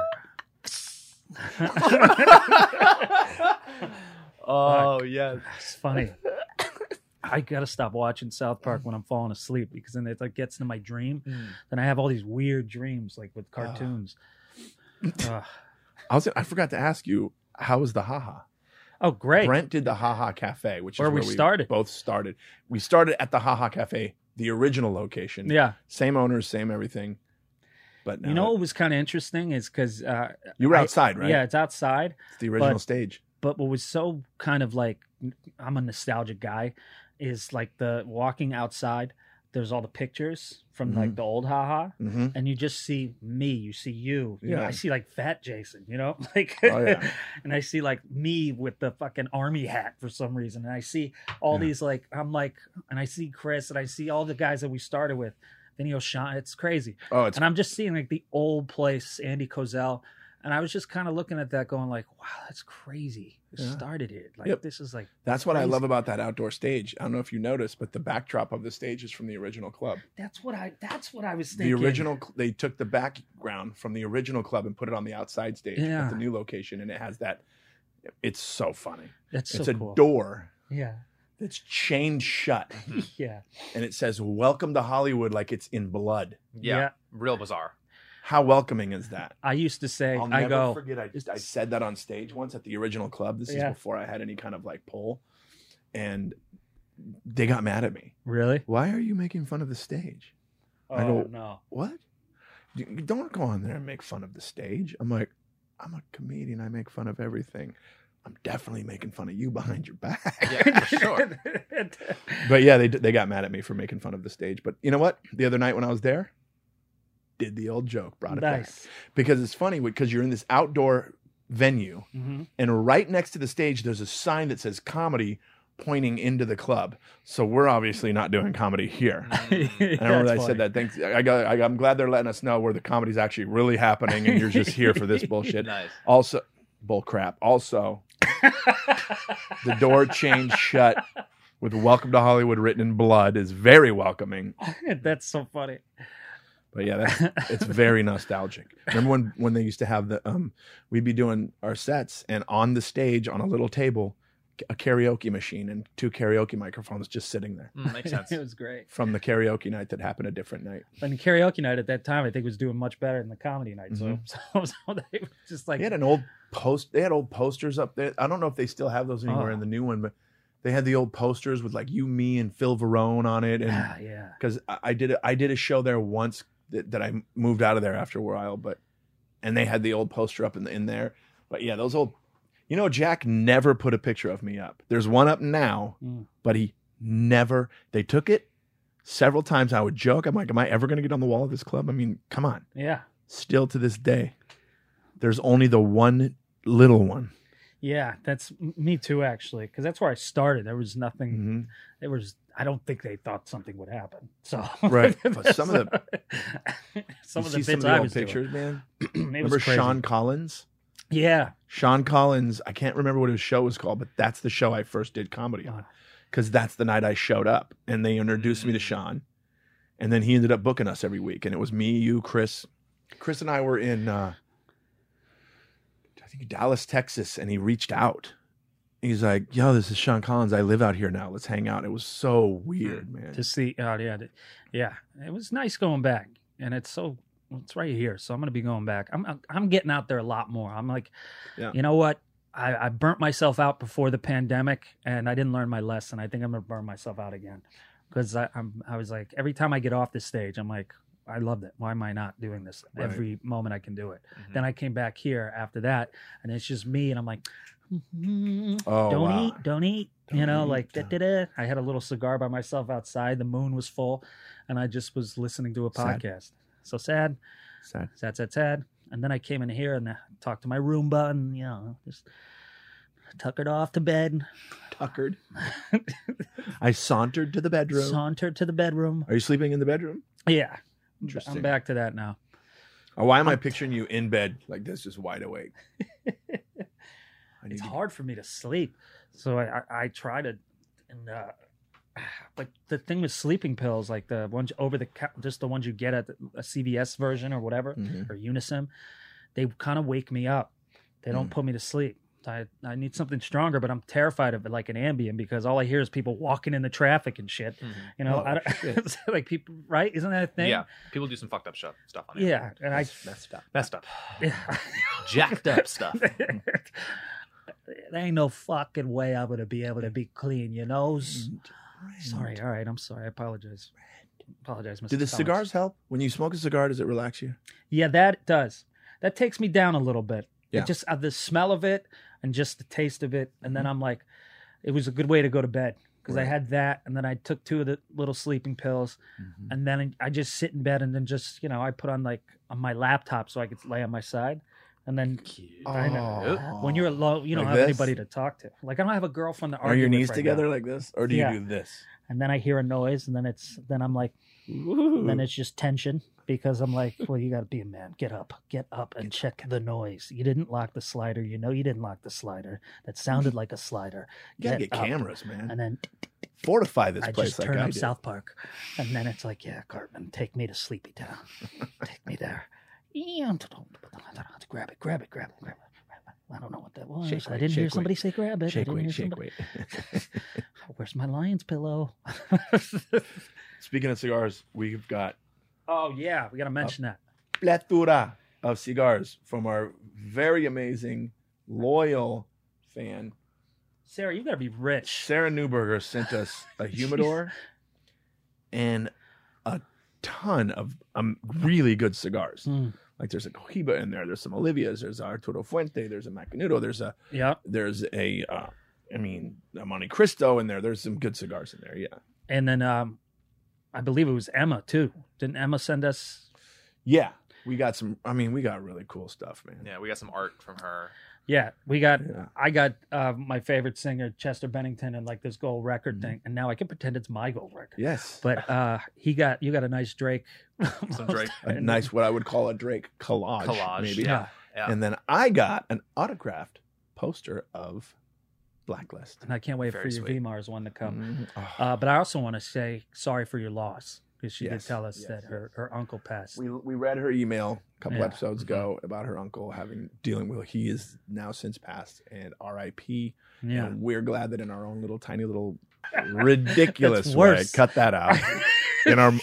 Oh, yes. It's funny. I gotta stop watching South Park when I'm falling asleep because then it like gets into my dream. Then I have all these weird dreams like with cartoons. Ugh. I was. I forgot to ask you, how was the haha? Oh, great. Brent did the haha cafe, which Where is we where we started. Both started. We started at the haha cafe, the original location. Yeah. Same owners, same everything. But now You know it- what was kind of interesting is because uh, you were I- outside, right? Yeah, it's outside. It's the original but- stage. But what was so kind of like, I'm a nostalgic guy, is like the walking outside. There's all the pictures from like the old haha, Mm-hmm. and you just see me. You see you. You know, Yeah. I see like fat Jason. You know, like, Oh, yeah. and I see like me with the fucking army hat for some reason, and I see all Yeah. these like I'm like, and I see Chris, and I see all the guys that we started with. Vinny O'Shawn. It's crazy. Oh, it's And I'm just seeing like the old place, Andy Kozel. And I was just kind of looking at that going like, wow, that's crazy. It Yeah. started it. Like Yep. this is like, that's what I crazy. love about that outdoor stage. I don't know if you noticed, but the backdrop of the stage is from the original club. that's what I, that's what I was The thinking. original, they took the background from the original club and put it on the outside stage Yeah. at the new location, and it has that. It's so funny. That's so it's a cool. door Yeah. that's chained shut, Yeah. and it says "Welcome to Hollywood" like it's in blood. Yeah, Yeah. real bizarre. How welcoming is that? I used to say, I'll I never go, forget. I just I said that on stage once at the original club. This is Yeah. before I had any kind of like pull, and they got mad at me. really? Why are you making fun of the stage? Oh, I go, no. What? You you don't go on there and make fun of the stage. I'm like, I'm a comedian. I make fun of everything. I'm definitely making fun of you behind your back. Yeah, for sure. But yeah, they they got mad at me for making fun of the stage. But you know what? The other night when I was there, did the old joke, brought it back. Nice. Because it's funny because you're in this outdoor venue, Mhm. and right next to the stage, there's a sign that says comedy pointing into the club. So we're obviously not doing comedy here. Mm. And I remember I said that. Thanks. I got. I, I'm glad they're letting us know where the comedy's actually really happening, and you're just here for this bullshit. Nice. Also, bull crap. Also, the door chained shut with "Welcome to Hollywood" written in blood is very welcoming. That's so funny. But yeah, that's, it's very nostalgic. Remember when when they used to have the um, we'd be doing our sets, and on the stage on a little table, a karaoke machine and two karaoke microphones just sitting there Mm, makes sense. It was great. from the karaoke night that happened a different night. But the karaoke night at that time, I think was doing much better than the comedy night. So, so, so they were just like, They had an old post. They had old posters up there. I don't know if they still have those anywhere Oh. in the new one, but they had the old posters with like you, me, and Phil Verone on it. And ah, yeah. because I, I did a, I did a show there once that, that I moved out of there after a while, but and they had the old poster up in the, in there. But yeah, those old. You know, Jack never put a picture of me up. There's one up now, Mm. but he never. They took it several times. I would joke. I'm like, am I ever going to get on the wall of this club? I mean, come on. Yeah. Still to this day, there's only the one little one. Yeah. That's m- me too, actually. Because that's where I started. There was nothing. Mhm. There was, I don't think they thought something would happen. So, Right. But some of the some you of the see bits some of the I old was pictures, man. doing. It Remember was crazy. Sean Collins? Yeah. Sean Collins. I can't remember what his show was called, but that's the show I first did comedy on, because that's the night I showed up, and they introduced me to Sean, and then he ended up booking us every week, and it was me, you, Chris. Chris and I were in, uh, I think Dallas, Texas, and he reached out. He's like, "Yo, this is Sean Collins. I live out here now. Let's hang out." It was so weird, man. To see, oh yeah, th- yeah, it was nice going back, and it's so it's right here, so I'm gonna be going back. I'm I'm getting out there a lot more. I'm like, Yeah. you know what? I, I burnt myself out before the pandemic, and I didn't learn my lesson. I think I'm gonna burn myself out again, because I, I'm I was like, every time I get off the stage, I'm like, I loved it. Why am I not doing this Right. every moment I can do it? Mhm. Then I came back here after that, and it's just me, and I'm like, Oh, don't wow. eat, don't eat. you Don't know, eat, like da, don't- da, da. I had a little cigar by myself outside. The moon was full, and I just was listening to a Sad. podcast. So sad, Sad. sad, sad, sad. And then I came in here and I talked to my Roomba, and you know, just tuckered off to bed, Tuckered. I sauntered to the bedroom. sauntered to the bedroom. Are you sleeping in the bedroom? Yeah, Interesting. I'm back to that now. Oh, why am I picturing you in bed like this, just wide awake? I need It's to- hard for me to sleep, so I I, I try to, and uh, but the thing with sleeping pills, like the ones over the cou- just the ones you get at the, a C V S version or whatever, Mhm. or Unisim, they kind of wake me up. They don't Mm. put me to sleep. I, I need something stronger, but I'm terrified of it, like an Ambien, because all I hear is people walking in the traffic and shit. Mhm. You know, Oh, I don't, shit. it's like people, right? Isn't that a thing? Yeah, people do some fucked up stuff stuff on it. Yeah, and I, Messed up. Messed up, yeah. jacked up stuff. there ain't no fucking way I'm gonna be able to be clean, you know. S- Sorry, all right, I'm sorry. I apologize. Apologize, Mister Do the Thomas. cigars help? When you smoke a cigar, does it relax you? Yeah, that does. That takes me down a little bit. Yeah. It just uh, the smell of it and just the taste of it, and Mm-hmm. then I'm like, it was a good way to go to bed because I Right. had that, and then I took two of the little sleeping pills, Mm-hmm. and then I just sit in bed, and then just you know I put on like on my laptop so I could lay on my side, and then I know. when you're alone, you don't Oh. Like have this? anybody to talk to. Like I don't have a girlfriend to Are argue your with knees right together now. like this, or do Yeah. you do this? And then I hear a noise, and then it's then I'm like, and then it's just tension because I'm like, well, you got to be a man. Get up, get up, and check the noise. You didn't lock the slider. You know you didn't lock the slider. That sounded like a slider. You gotta get up. cameras, man. And then Fortify this I place just like turn I up do. South Park, and then it's like, yeah, Cartman, take me to Sleepy Town. Take me there. Yeah, grab it, grab it, grab it, grab it. Grab it. I don't know what that was. Shake I weight, didn't hear shake somebody weight. say grab it. I Shake didn't weight, hear shake somebody- weight. Where's my lion's pillow? Speaking of cigars, we've got Oh yeah, we got to mention that. plethora of cigars from our very amazing, loyal fan. Sarah, you got to be rich. Sarah Newberger sent us a humidor and a ton of um, really good cigars. Mm. Like there's a Cohiba in there. There's some Olivias. There's a Arturo Fuente. There's a Macanudo. There's a Yeah, there's a uh, I mean a Monte Cristo in there. There's some good cigars in there. Yeah, and then um, I believe it was Emma too. Didn't Emma send us? yeah. We got some. I mean, we got really cool stuff, man. Yeah, we got some art from her. Yeah, we got. Yeah. I got uh, my favorite singer Chester Bennington and like this gold record Mhm. thing, and now I can pretend it's my gold record. Yes, But uh, he got you got a nice Drake. Some Drake. a nice what I would call a Drake collage, Collage, maybe. Yeah. Yeah. And then I got an autographed poster of Blacklist. And I can't wait Very for your sweet. V Mars one to come. Mhm. Oh. Uh, but I also want to say sorry for your loss because she Yes, did tell us yes, that her, her uncle passed. we we read her email a couple Yeah. episodes ago about her uncle having dealing with. He is now since passed, and R I P. yeah. And we're glad that in our own little tiny little ridiculous That's way, worse. cut that out. In our,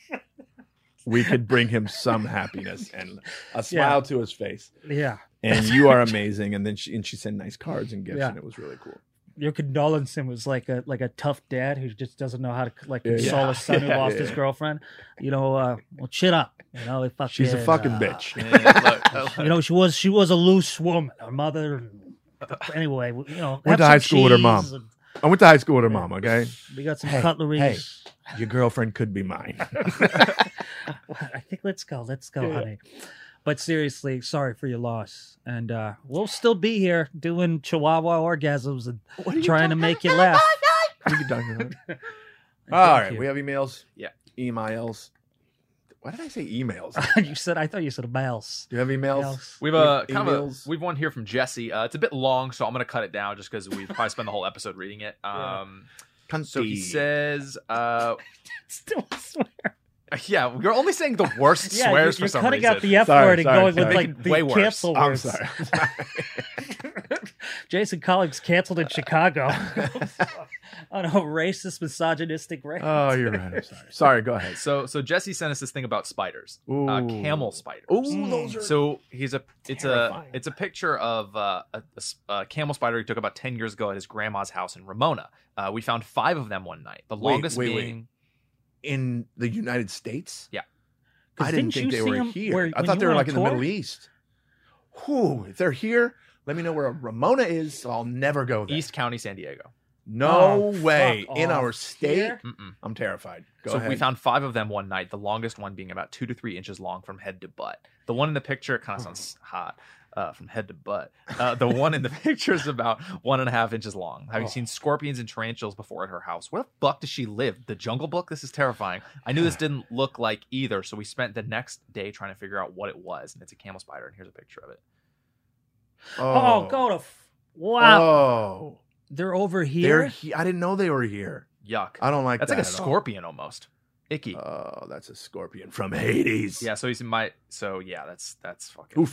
we could bring him some happiness and a smile to his face. Yeah. And you are amazing. And then she and she sent nice cards and gifts, Yeah. and it was really cool. Your condolence was like a like a tough dad who just doesn't know how to like Yeah, console yeah. his son who Yeah, lost yeah. his girlfriend. You know, uh, well, chin up. You know, if fucking, She's a fucking uh, bitch. Yeah, look, You know, she was she was a loose woman. Her mother. Anyway, you know, Went have to some high school with her mom. cheese and I went to high school with her mom. Okay, We got some Hey, cutlery. hey. your girlfriend could be mine. I think let's go. Let's go, Yeah. honey. But seriously, sorry for your loss. And uh, we'll still be here doing chihuahua orgasms and What are you trying to make you laugh. What are you talking about? Thank All right, you. we have emails. Yeah. Emails. Why did I say emails? you said I thought you said mouse. Do you have emails? Mouse. We've uh, E- kind of a, emails? we've one here from Jesse. Uh, it's a bit long, so I'm gonna cut it down just because we probably spend the whole episode reading it. Um, so he says, uh, Still swear. yeah, you're only saying the worst Yeah, swears you're for some cutting reason. out the F Sorry, word and sorry, going sorry. with Make like it the way worse. cancel I'm words. sorry. Jason Collins canceled in Chicago on a racist, misogynistic rant. Oh, you're right. I'm sorry. Sorry, go ahead. So so Jesse sent us this thing about spiders, uh, Ooh. camel spiders. Ooh, those are So he's a it's Terrifying. a it's a picture of uh, a, a s- a camel spider he took about ten years ago at his grandma's house in Ramona. Uh, we found five of them one night. The Wait, longest wait, wait. being in the United States. Yeah. 'Cause I didn't didn't think you they see were 'em here. where- I when thought you they were were like on in the tour? Middle East. Whew, if they're here, let me know where Ramona is. So I'll never go there. East County, San Diego. No Oh, way. fuck In off. our state, Here? Mm-mm. I'm terrified. Go so ahead. we found five of them one night. The longest one being about two to three inches long from head to butt. The one in the picture kind of sounds hot. Uh, from head to butt. Uh, the one in the picture is about one and a half inches long. Have you Oh. seen scorpions and tarantulas before at her house? Where the fuck does she live? The Jungle Book? This is terrifying. I knew this didn't look like either, so we spent the next day trying to figure out what it was. And it's a camel spider, and here's a picture of it. Oh, go to f- wow! Oh, They're over they're here. he- I didn't know they were here. Yuck. I don't like That's that. like a at all. scorpion almost. Icky. Oh, that's a scorpion from Hades. yeah, so he's in my so yeah, that's that's fucking Oof.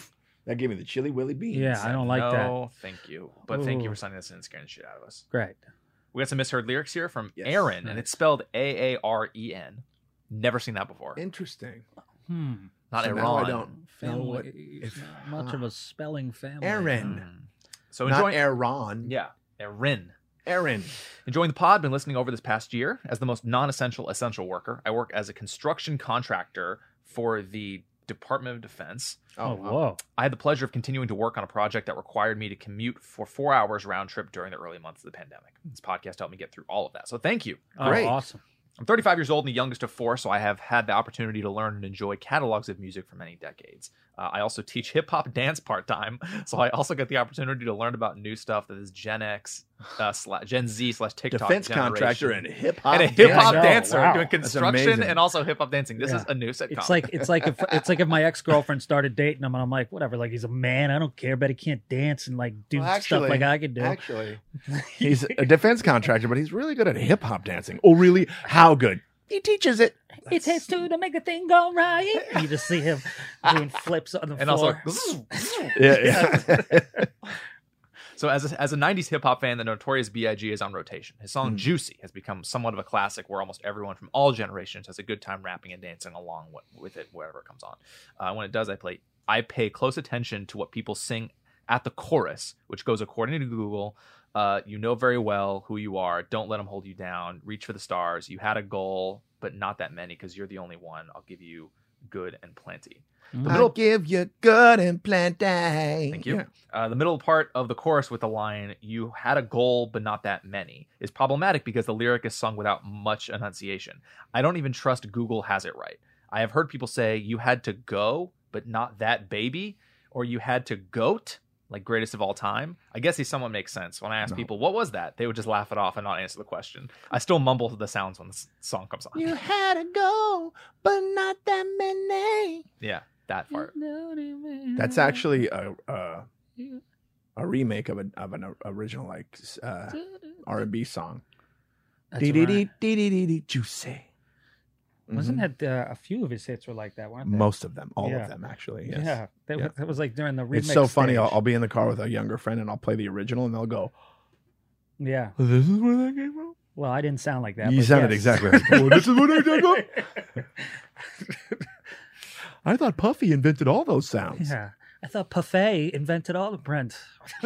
That gave me the chili willy beans. Yeah, I don't like that. No, thank you. But thank you Ooh. for sending this in and scaring the shit out of us. Great. We got some misheard lyrics here from Yes. Aaron, and Nice. it's spelled A A R E N. Never seen that before. Interesting. Hmm. Not So Aaron. now I don't know Family. what. It's not much of a spelling family. Aaron. Mm. So Not enjoying. Aaron. Yeah, Aaron. Aaron. Enjoying the pod. Been listening over this past year. As the most non-essential essential worker, I work as a construction contractor for the Department of Defense. Oh, wow. whoa. I had the pleasure of continuing to work on a project that required me to commute for four hours round trip during the early months of the pandemic. This podcast helped me get through all of that. So thank you. Oh, Great. awesome. I'm thirty-five years old and the youngest of four, so I have had the opportunity to learn and enjoy catalogs of music for many decades. Uh, I also teach hip hop dance part time, so I also get the opportunity to learn about new stuff that is Gen X, uh, slash, Gen Z slash TikTok Defense generation. contractor and hip hop. and a hip hop Yeah, I know. dancer Wow. doing That's construction amazing. and also hip hop dancing. This Yeah. is a new sitcom. It's like it's like if it's like if my ex girlfriend started dating him and I'm like, whatever, like he's a man, I don't care, but he can't dance and like do Well, stuff actually- like I could do. Actually, he's a defense contractor, but he's really good at hip hop dancing. Oh, really? How good? He teaches it. It takes two to make a thing go right. And you just see him doing flips on the and floor. also. Yeah, yeah. So as a, as a nineties hip hop fan, the Notorious B I G is on rotation. His song Mm. "Juicy" has become somewhat of a classic, where almost everyone from all generations has a good time rapping and dancing along with, with it wherever it comes on. Uh, when it does, I play. I pay close attention to what people sing at the chorus, which goes according to Google. Uh, you know very well who you are. Don't let them hold you down. Reach for the stars. You had a goal, but not that many because you're the only one. I'll give you good and plenty. The I'll middle give you good and plenty. Thank you. Uh, the middle part of the chorus with the line, "You had a goal, but not that many," is problematic because the lyric is sung without much enunciation. I don't even trust Google has it right. I have heard people say, "You had to go, but not that baby," or "You had to goat," like greatest of all time. I guess these somewhat makes sense. When I ask No. people, what was that? They would just laugh it off and not answer the question. I still mumble the sounds when the s- song comes on. You had to go, but not that many. Yeah, that part. That's actually a a, a remake of, a, of an original like uh, R and B song. That's Dee dee right. dee dee dee dee dee juicy. Wasn't Mhm. that uh, a few of his hits were like that, weren't they? Most of them, all Yeah. of them actually. Yes. Yeah, that, Yeah. Was, that was like during the remix. It's so funny. stage. I'll, I'll be in the car with a younger friend and I'll play the original and they'll go, Yeah. "This is where that came from." Well, I didn't sound like that. You but sounded yes. exactly like, "Oh, this is where that came from." I thought Puffy invented all those sounds. Yeah. I thought Buffet invented all the Brent.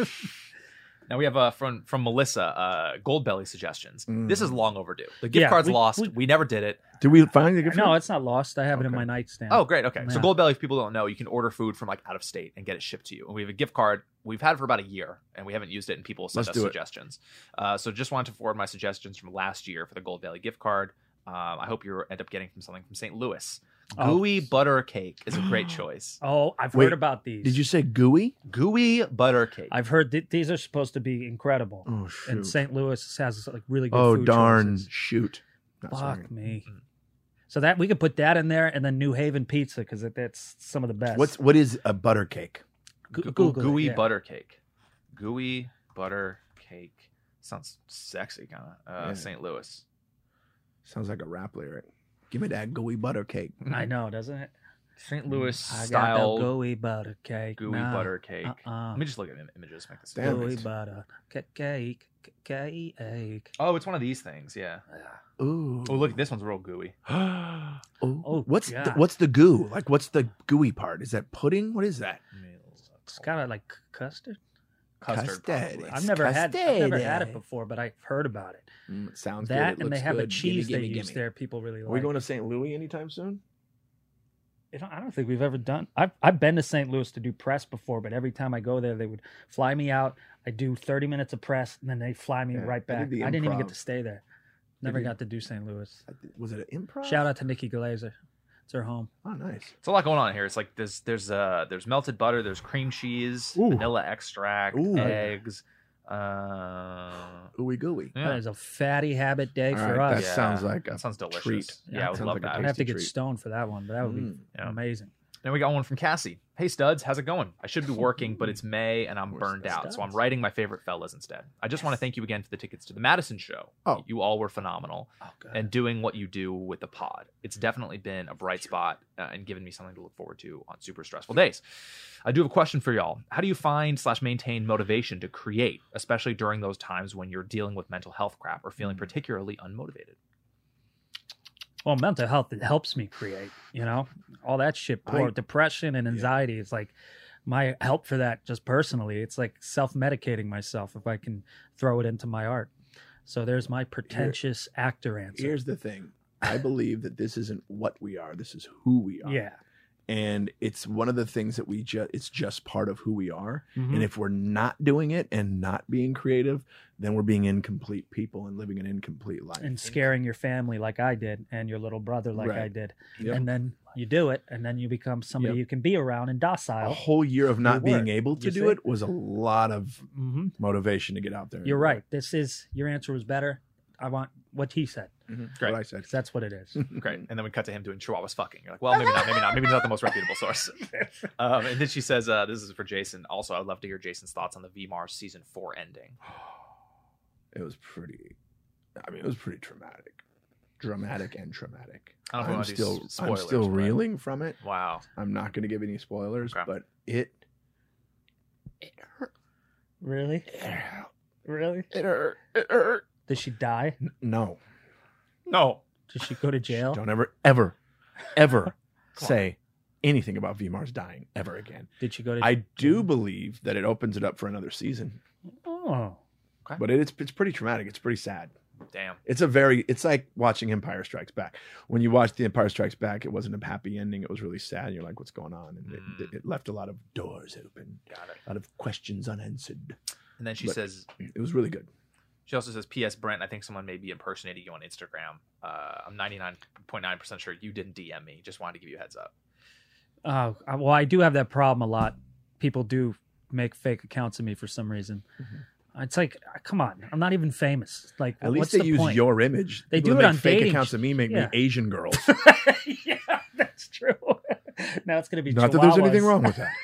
Now we have uh, from from Melissa uh, Goldbelly suggestions. Mm. This is long overdue. The gift Yeah, card's we- lost. We, we- never did it. Did we find the gift? No, card? it's not lost. I have it in Okay. my nightstand. Oh, great. Okay. So Yeah. Goldbelly, if people don't know, you can order food from like out of state and get it shipped to you. And we have a gift card. We've had it for about a year and we haven't used it, and people send Let's us do it. suggestions. Uh, so just wanted to forward my suggestions from last year for the Gold Valley gift card. Um, I hope you end up getting from something from Saint Louis. Oh. Gooey butter cake is a great choice. Oh, I've Wait, heard about these. Did you say gooey? Gooey butter cake. I've heard th- these are supposed to be incredible. Oh And shoot! Saint Louis has like really good Oh food darn! choices. Shoot! Not Fuck sorry. me. Mm. So that we could put that in there, and then New Haven pizza because that's some of the best. What's what is a butter cake? Go- Goo- Google it, gooey yeah. butter cake. Gooey butter cake. Sounds sexy, kind of. Uh, Yeah. Saint Louis. Sounds like a rap lyric. Give me that gooey butter cake. I know, doesn't it? Saint Louis I got style the gooey butter cake. gooey now. butter cake. Uh-uh. Let me just look at im- images. Make this. Damn Gooey it. butter ca- cake, ca- cake. Oh, it's one of these things. Yeah. Ooh. Oh, look, this one's real gooey. oh, Oh, what's the, God. what's the goo? Like, what's the gooey part? Is that pudding? What is that? It's kind of like custard. Custard. Custard. probably. I've never had. I've never had custard. it before, but I've heard about it. Mm, it sounds That good. It and they looks have a good. cheese Gimme, they gimme, use gimme. there. People really Are like. we going to Saint Louis anytime soon? I don't, I don't think we've ever done. I've I've been to Saint Louis to do press before, but every time I go there, they would fly me out. I do thirty minutes of press, and then they fly me Yeah, right I did back. the I didn't even improv. get to stay there. Never did- got to do Saint Louis. Was it an improv? Shout out to Nikki Glazer. It's her home. Oh, nice. It's a lot going on here. It's like there's there's uh there's melted butter, there's cream cheese, Ooh. vanilla extract, Ooh. eggs. Uh, Ooey gooey. yeah. That is a fatty habit day All for right, us. that sounds like a that sounds delicious. treat. Yeah, I would Sounds love like a that. I'd have to tasty get treat. stoned for that one, but that would Mm. be Yeah. amazing. Then we got one from Cassie. Hey studs, how's it going? I should be working, but it's May and I'm burned out, so I'm writing my favorite fellas instead. I just want to thank you again for the tickets to the Madison show. Oh. You all were phenomenal. Oh, God. And doing what you do with the pod. It's definitely been a bright spot uh, and given me something to look forward to on super stressful days. I do have a question for y'all. How do you find slash maintain motivation to create, especially during those times when you're dealing with mental health crap or feeling particularly unmotivated? Well, mental health, it helps me create, you know, all that shit. Poor I- depression and anxiety. It's like my help for that just personally. It's like self-medicating myself if I can throw it into my art. So there's my pretentious actor answer. Here's the thing. I believe that this isn't what we are. This is who we are. Yeah. And it's one of the things that we just, it's just part of who we are. Mhm. And if we're not doing it and not being creative, then we're being incomplete people and living an incomplete life. And scaring your family like I did and your little brother like Right. I did. Yep. And then you do it and then you become somebody Yep. you can be around and a docile. whole year of not It being worked. able to You do see? it was a lot of hmm motivation to get out there. and You're do it. right. This is, your answer was better. I want what he said. Mhm. Great. What I said. 'Cause that's what it is. Great. And then we cut to him doing Chihuahuas fucking. You're like, well, maybe not, maybe not. Maybe he's not the most reputable source. Um, and then she says, uh, this is for Jason. Also, I'd love to hear Jason's thoughts on the V Mars season four ending. It was pretty, I mean, it was pretty traumatic. Dramatic and traumatic. I don't know if we I'm wanna do still, s- I'm spoilers, still but- reeling from it. Wow. I'm not going to give any spoilers, Okay. but it, it hurt. Really? It hurt. Really? It hurt. It hurt. Did she die? N- No. No. Did she go to jail? Don't ever, ever, ever say anything about V Mars dying ever again. Did she go to I do believe that it opens it up for another season, Oh. but it, it's it's pretty traumatic. It's pretty sad. Damn. It's a very, it's like watching Empire Strikes Back. When you watch The Empire Strikes Back, it wasn't a happy ending. It was really sad. You're like, what's going on? And Mm. it, it left a lot of doors open, Got it. a lot of questions unanswered. And then she But- says, It was really good. she also says, P S. Brent, I think someone may be impersonating you on Instagram. Uh, I'm ninety-nine point nine percent sure you didn't D M me. Just wanted to give you a heads up. Oh, uh, well, I do have that problem a lot. People do make fake accounts of me for some reason. It's like, uh, come on, I'm not even famous. Like, At least what's they the use point? your image. They People do that it make on fake dating accounts of me make yeah. me Asian girls. Yeah, that's true. Now it's gonna be Not that there's chihuahuas. anything wrong with that.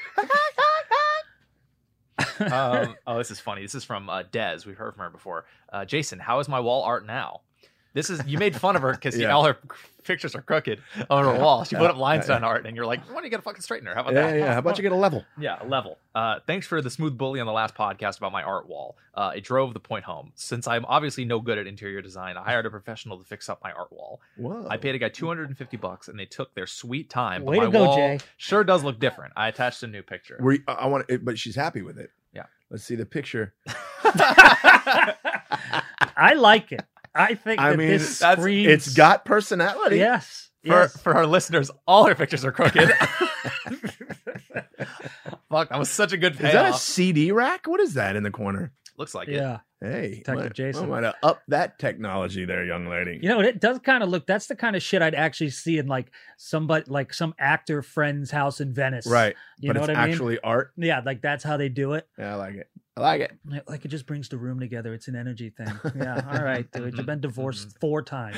um, oh, this is funny. This is from uh, Des. We've heard from her before. Uh, Jason, how is my wall art now? This is, you made fun of her because Yeah. all her pictures are crooked on her wall. She Yeah. put up limestone Yeah. art, and you're like, why don't you get a fucking straightener? How about Yeah, that? yeah. How about you get a level? Yeah, a level. Uh, thanks for the smooth bully on the last podcast about my art wall. Uh, it drove the point home. Since I'm obviously no good at interior design, I hired a professional to fix up my art wall. Whoa. I paid a guy two hundred fifty bucks, and they took their sweet time. But Way my to go, wall Jay. sure does look different. I attached a new picture. Were you- I I want it, but she's happy with it. Yeah. Let's see the picture. I like it. I think I that mean, this that's- screams. It's got personality. yes. For, yes. for our listeners, all her pictures are crooked. Fuck, that was such a good Is that a payoff. C D rack? What is that in the corner? Looks like it. Yeah. Hey, Detective might, Jason. might have upped that technology there, young lady. You know, it does kind of look. That's the kind of shit I'd actually see in like somebody, like some actor friend's house in Venice. Right. You but know it's what I mean? actually art. Yeah, like that's how they do it. Yeah, I like it. I like it. Like it just brings the room together. It's an energy thing. Yeah. All right, dude. You've been divorced four times.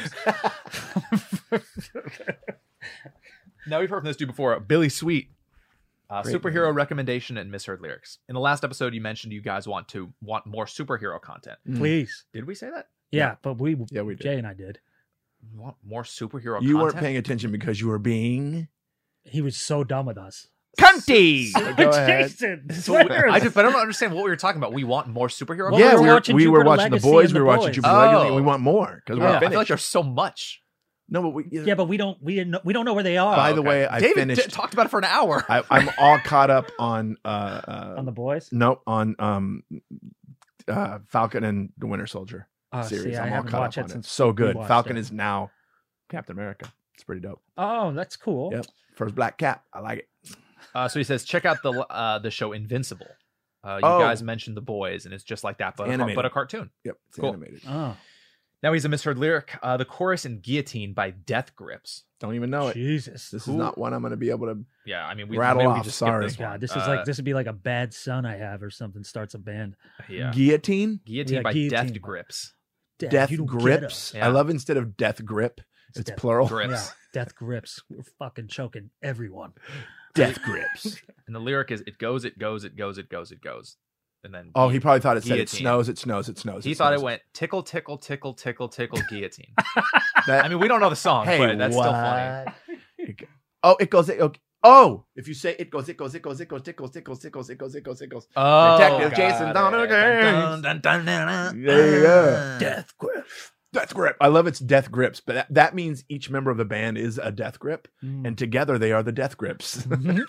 Now, we've heard from this dude before, Billy Sweet. Uh, Great superhero name. recommendation and misheard lyrics. In the last episode, you mentioned you guys want to want more superhero content. Please. Did we say that? Yeah, but we, Yeah, we did. Jay and I did. We want more superhero You content? weren't paying attention because you were being He was so done with us. cunty. Go ahead. Jason, So we- swear. I just, but I don't understand what we were talking about. We want more superhero Well, yeah, content? we we were were, watching we were Jupiter watching the Legacy boys. and We The were watching Boys. Jupiter Legacy. and Oh. We want more because Yeah, we're I feel finished. like there's so much. No, but we. yeah, but we don't. We didn't. Know, we don't know where they are By Oh, the okay. way, I David finished. t- talked about it for an hour. I, I'm all caught up on. Uh, uh, on the boys. no, on um, uh, Falcon and the Winter Soldier Oh, series. see, I I'm all haven't caught watched up it on it. since So we good. watched Falcon it. is now Captain America. It's pretty dope. Oh, that's cool. Yep. First black cap. I like it. Uh, so he says, check out the uh, the show Invincible. Uh, you Oh. guys mentioned the boys, and it's just like that, but, a, Animated. but a cartoon. Yep. It's Cool. animated. Oh, Now he's a misheard lyric. Uh, the chorus in Guillotine by Death Grips. Don't even know it. Jesus. This Who- is not one I'm going to be able to. Yeah, I mean, we Rattle maybe we off, just skip sorry. this one. God, this is Uh, like this would be like a bad son I have or something. Starts a band. yeah. Guillotine. Guillotine Yeah, by Guillotine. Death Grips. Dad, Death you don't get grips. us. Yeah. I love instead of death grip. It's Death plural. Grips. Yeah, death grips. We're fucking choking everyone. Death grips. And the lyric is, "It goes, it goes, it goes, it goes, it goes," and then Oh, he probably thought it said it Guillotine. snows, it snows, it snows. he it thought snows. it went tickle, tickle, tickle, tickle, tickle, guillotine. That- I mean, we don't know the song, Hey, but that's still funny. Oh, it goes. It, okay. Oh, if you say it goes, it goes, it goes, it goes, it goes, it goes, it goes, it goes, it goes, it goes. Oh, Detective got Jason it. Donovan. Dun, dun, dun, dun, dun. Yeah, yeah. Death grip. Death grip. I love its death grips, but that, that means each member of the band is a death grip, Mm. and together they are the death grips.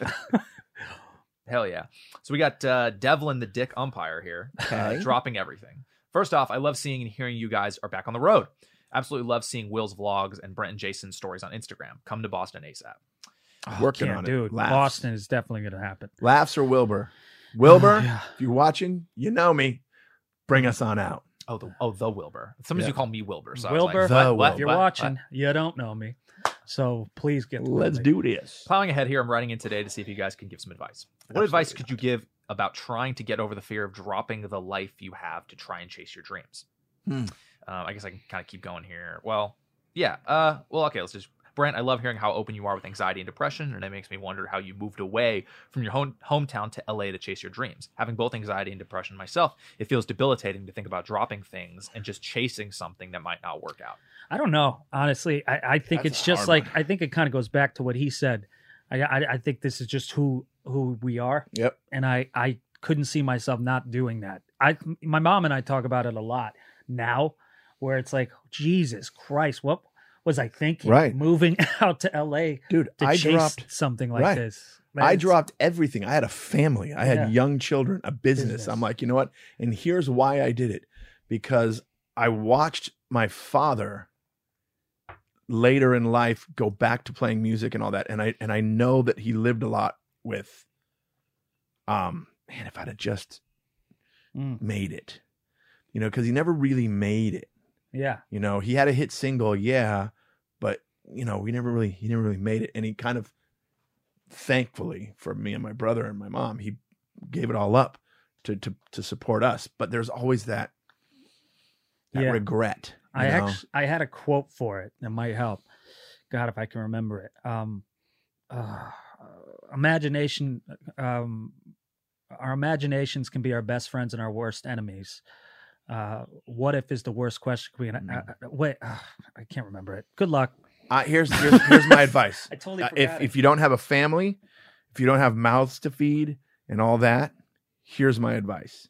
Hell yeah. So we got uh, Devlin, the dick umpire here, uh, Okay. dropping everything. First off, I love seeing and hearing you guys are back on the road. Absolutely love seeing Will's vlogs and Brent and Jason's stories on Instagram. Come to Boston ASAP. Working Can't, on it. dude. Laughs. Boston is definitely going to happen. Laughs or Wilbur? Wilbur, Oh, yeah. if you're watching, you know me. Bring us on out. Oh, the oh the Wilbur. Sometimes Yeah. you call me Wilbur. So I was Wilbur, like, what, The what, if you're what, watching, what? you don't know me. So please get to know Let's me. do this. Plowing ahead here, I'm writing in today to see if you guys can give some advice. What advice could you give about trying to get over the fear of dropping the life you have to try and chase your dreams? Hmm. Uh, I guess I can kind of keep going here. Well, yeah. Uh, well, okay. Let's just. Brent, I love hearing how open you are with anxiety and depression, and it makes me wonder how you moved away from your home, hometown to L A to chase your dreams. Having both anxiety and depression myself, it feels debilitating to think about dropping things and just chasing something that might not work out. I don't know. Honestly, I, I think That's it's a just hard like one. I think it kind of goes back to what he said. I, I I think this is just who who we are, Yep. and I I couldn't see myself not doing that. I my mom and I talk about it a lot now, where it's like Jesus Christ, what was I thinking? Right. Moving out to L A Dude, to I chase dropped something like right. this. I It's- dropped everything. I had a family. I had Yeah. young children, a business. Business. I'm like, you know what? And here's why I did it. Because I watched my father later in life go back to playing music and all that. And I and I know that he lived a lot with um man, if I'd have just Mm, made it. You know, because he never really made it. yeah. You know, he had a hit single, yeah, but you know, we never really he never really made it. And he kind of thankfully for me and my brother and my mom, he gave it all up to to to support us. But there's always that that Yeah. regret. you I know? actually I had a quote for it that might help. God, if I can remember it. Um, uh, imagination. Um, our imaginations can be our best friends and our worst enemies. Uh, what if is the worst question? Can we, Mm. uh, uh, wait, uh, I can't remember it. Good luck. Uh, here's here's here's my advice. I totally Uh, forgot. if it. if you don't have a family, if you don't have mouths to feed and all that, here's my advice.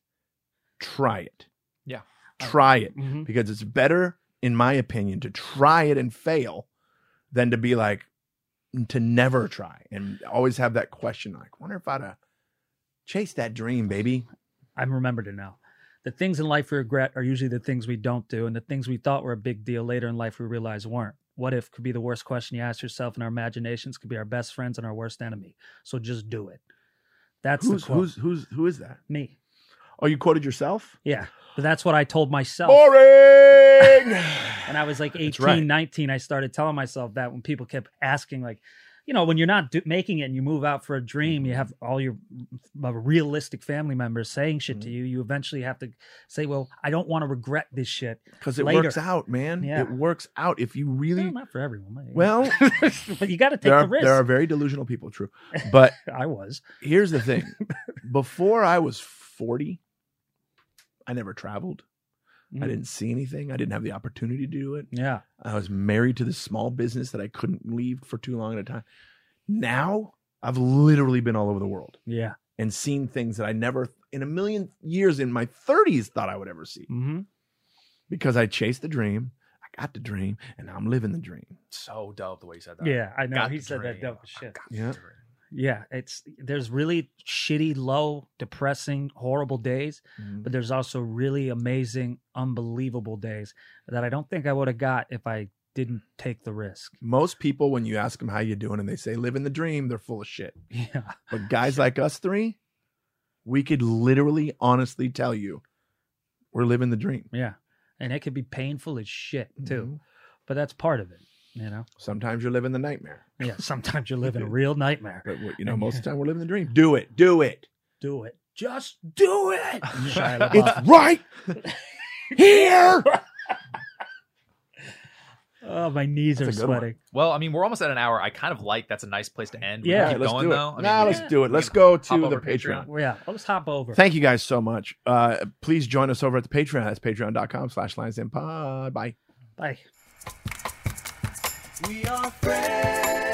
Try it. Yeah. Try it. Mhm. Because it's better, in my opinion, to try it and fail than to be like to never try and always have that question like, wonder if I'd have chased that dream, baby. I remembered it now. The things in life we regret are usually the things we don't do, and the things we thought were a big deal later in life we realize weren't. What if could be the worst question you ask yourself, and our imaginations could be our best friends and our worst enemy. So just do it. That's Who's the quote. who's who's who is that? Me. Oh, you quoted yourself? Yeah. But that's what I told myself. Boring. And I was like eighteen, right. nineteen. I started telling myself that when people kept asking, like, you know, when you're not do- making it and you move out for a dream, you have all your uh, realistic family members saying shit Mm-hmm. to you. You eventually have to say, well, I don't want to regret this shit. Because it Later. works out, man. Yeah. It works out. If you really Well, not for everyone. but- well, but you got to take there are, the risk. there are very delusional people, true. But I was. here's the thing. Before I was forty, I never traveled. I Mhm. didn't see anything. I didn't have the opportunity to do it. Yeah. I was married to this small business that I couldn't leave for too long at a time. Now I've literally been all over the world Yeah. and seen things that I never in a million years in my thirties thought I would ever see Mm-hmm. because I chased the dream. I got the dream and now I'm living the dream. So dope the way you said that. Yeah, I know. Got He the said that dream. dope shit. Got the Yeah. dream. Yeah. It's there's really shitty, low, depressing, horrible days. But there's also really amazing, unbelievable days that I don't think I would have got if I didn't take the risk. Most people, when you ask them how you doing and they say living the dream, they're full of shit. Yeah. But guys like us three, we could literally honestly tell you we're living the dream. Yeah. And it could be painful as shit too. Mhm. But that's part of it, you know? Sometimes you're living the nightmare. Yeah. Sometimes you're living a real nightmare. But you know, most of the time we're living the dream. Do it. Do it. Do it. Just do it. Shia LaBeouf. It's right here. Oh, my knees That's are a good one. sweating. Well, I mean, we're almost at an hour. I kind of like that's a nice place to end. We Yeah. can keep let's going do it. though. I now mean, let's we- do it. we Let's can go hop to the over Patreon. Well, yeah, let's hop over. Thank you guys so much. Uh, please join us over at the Patreon. That's patreon.com slash Lions Den Pod. Bye. Bye. We are friends.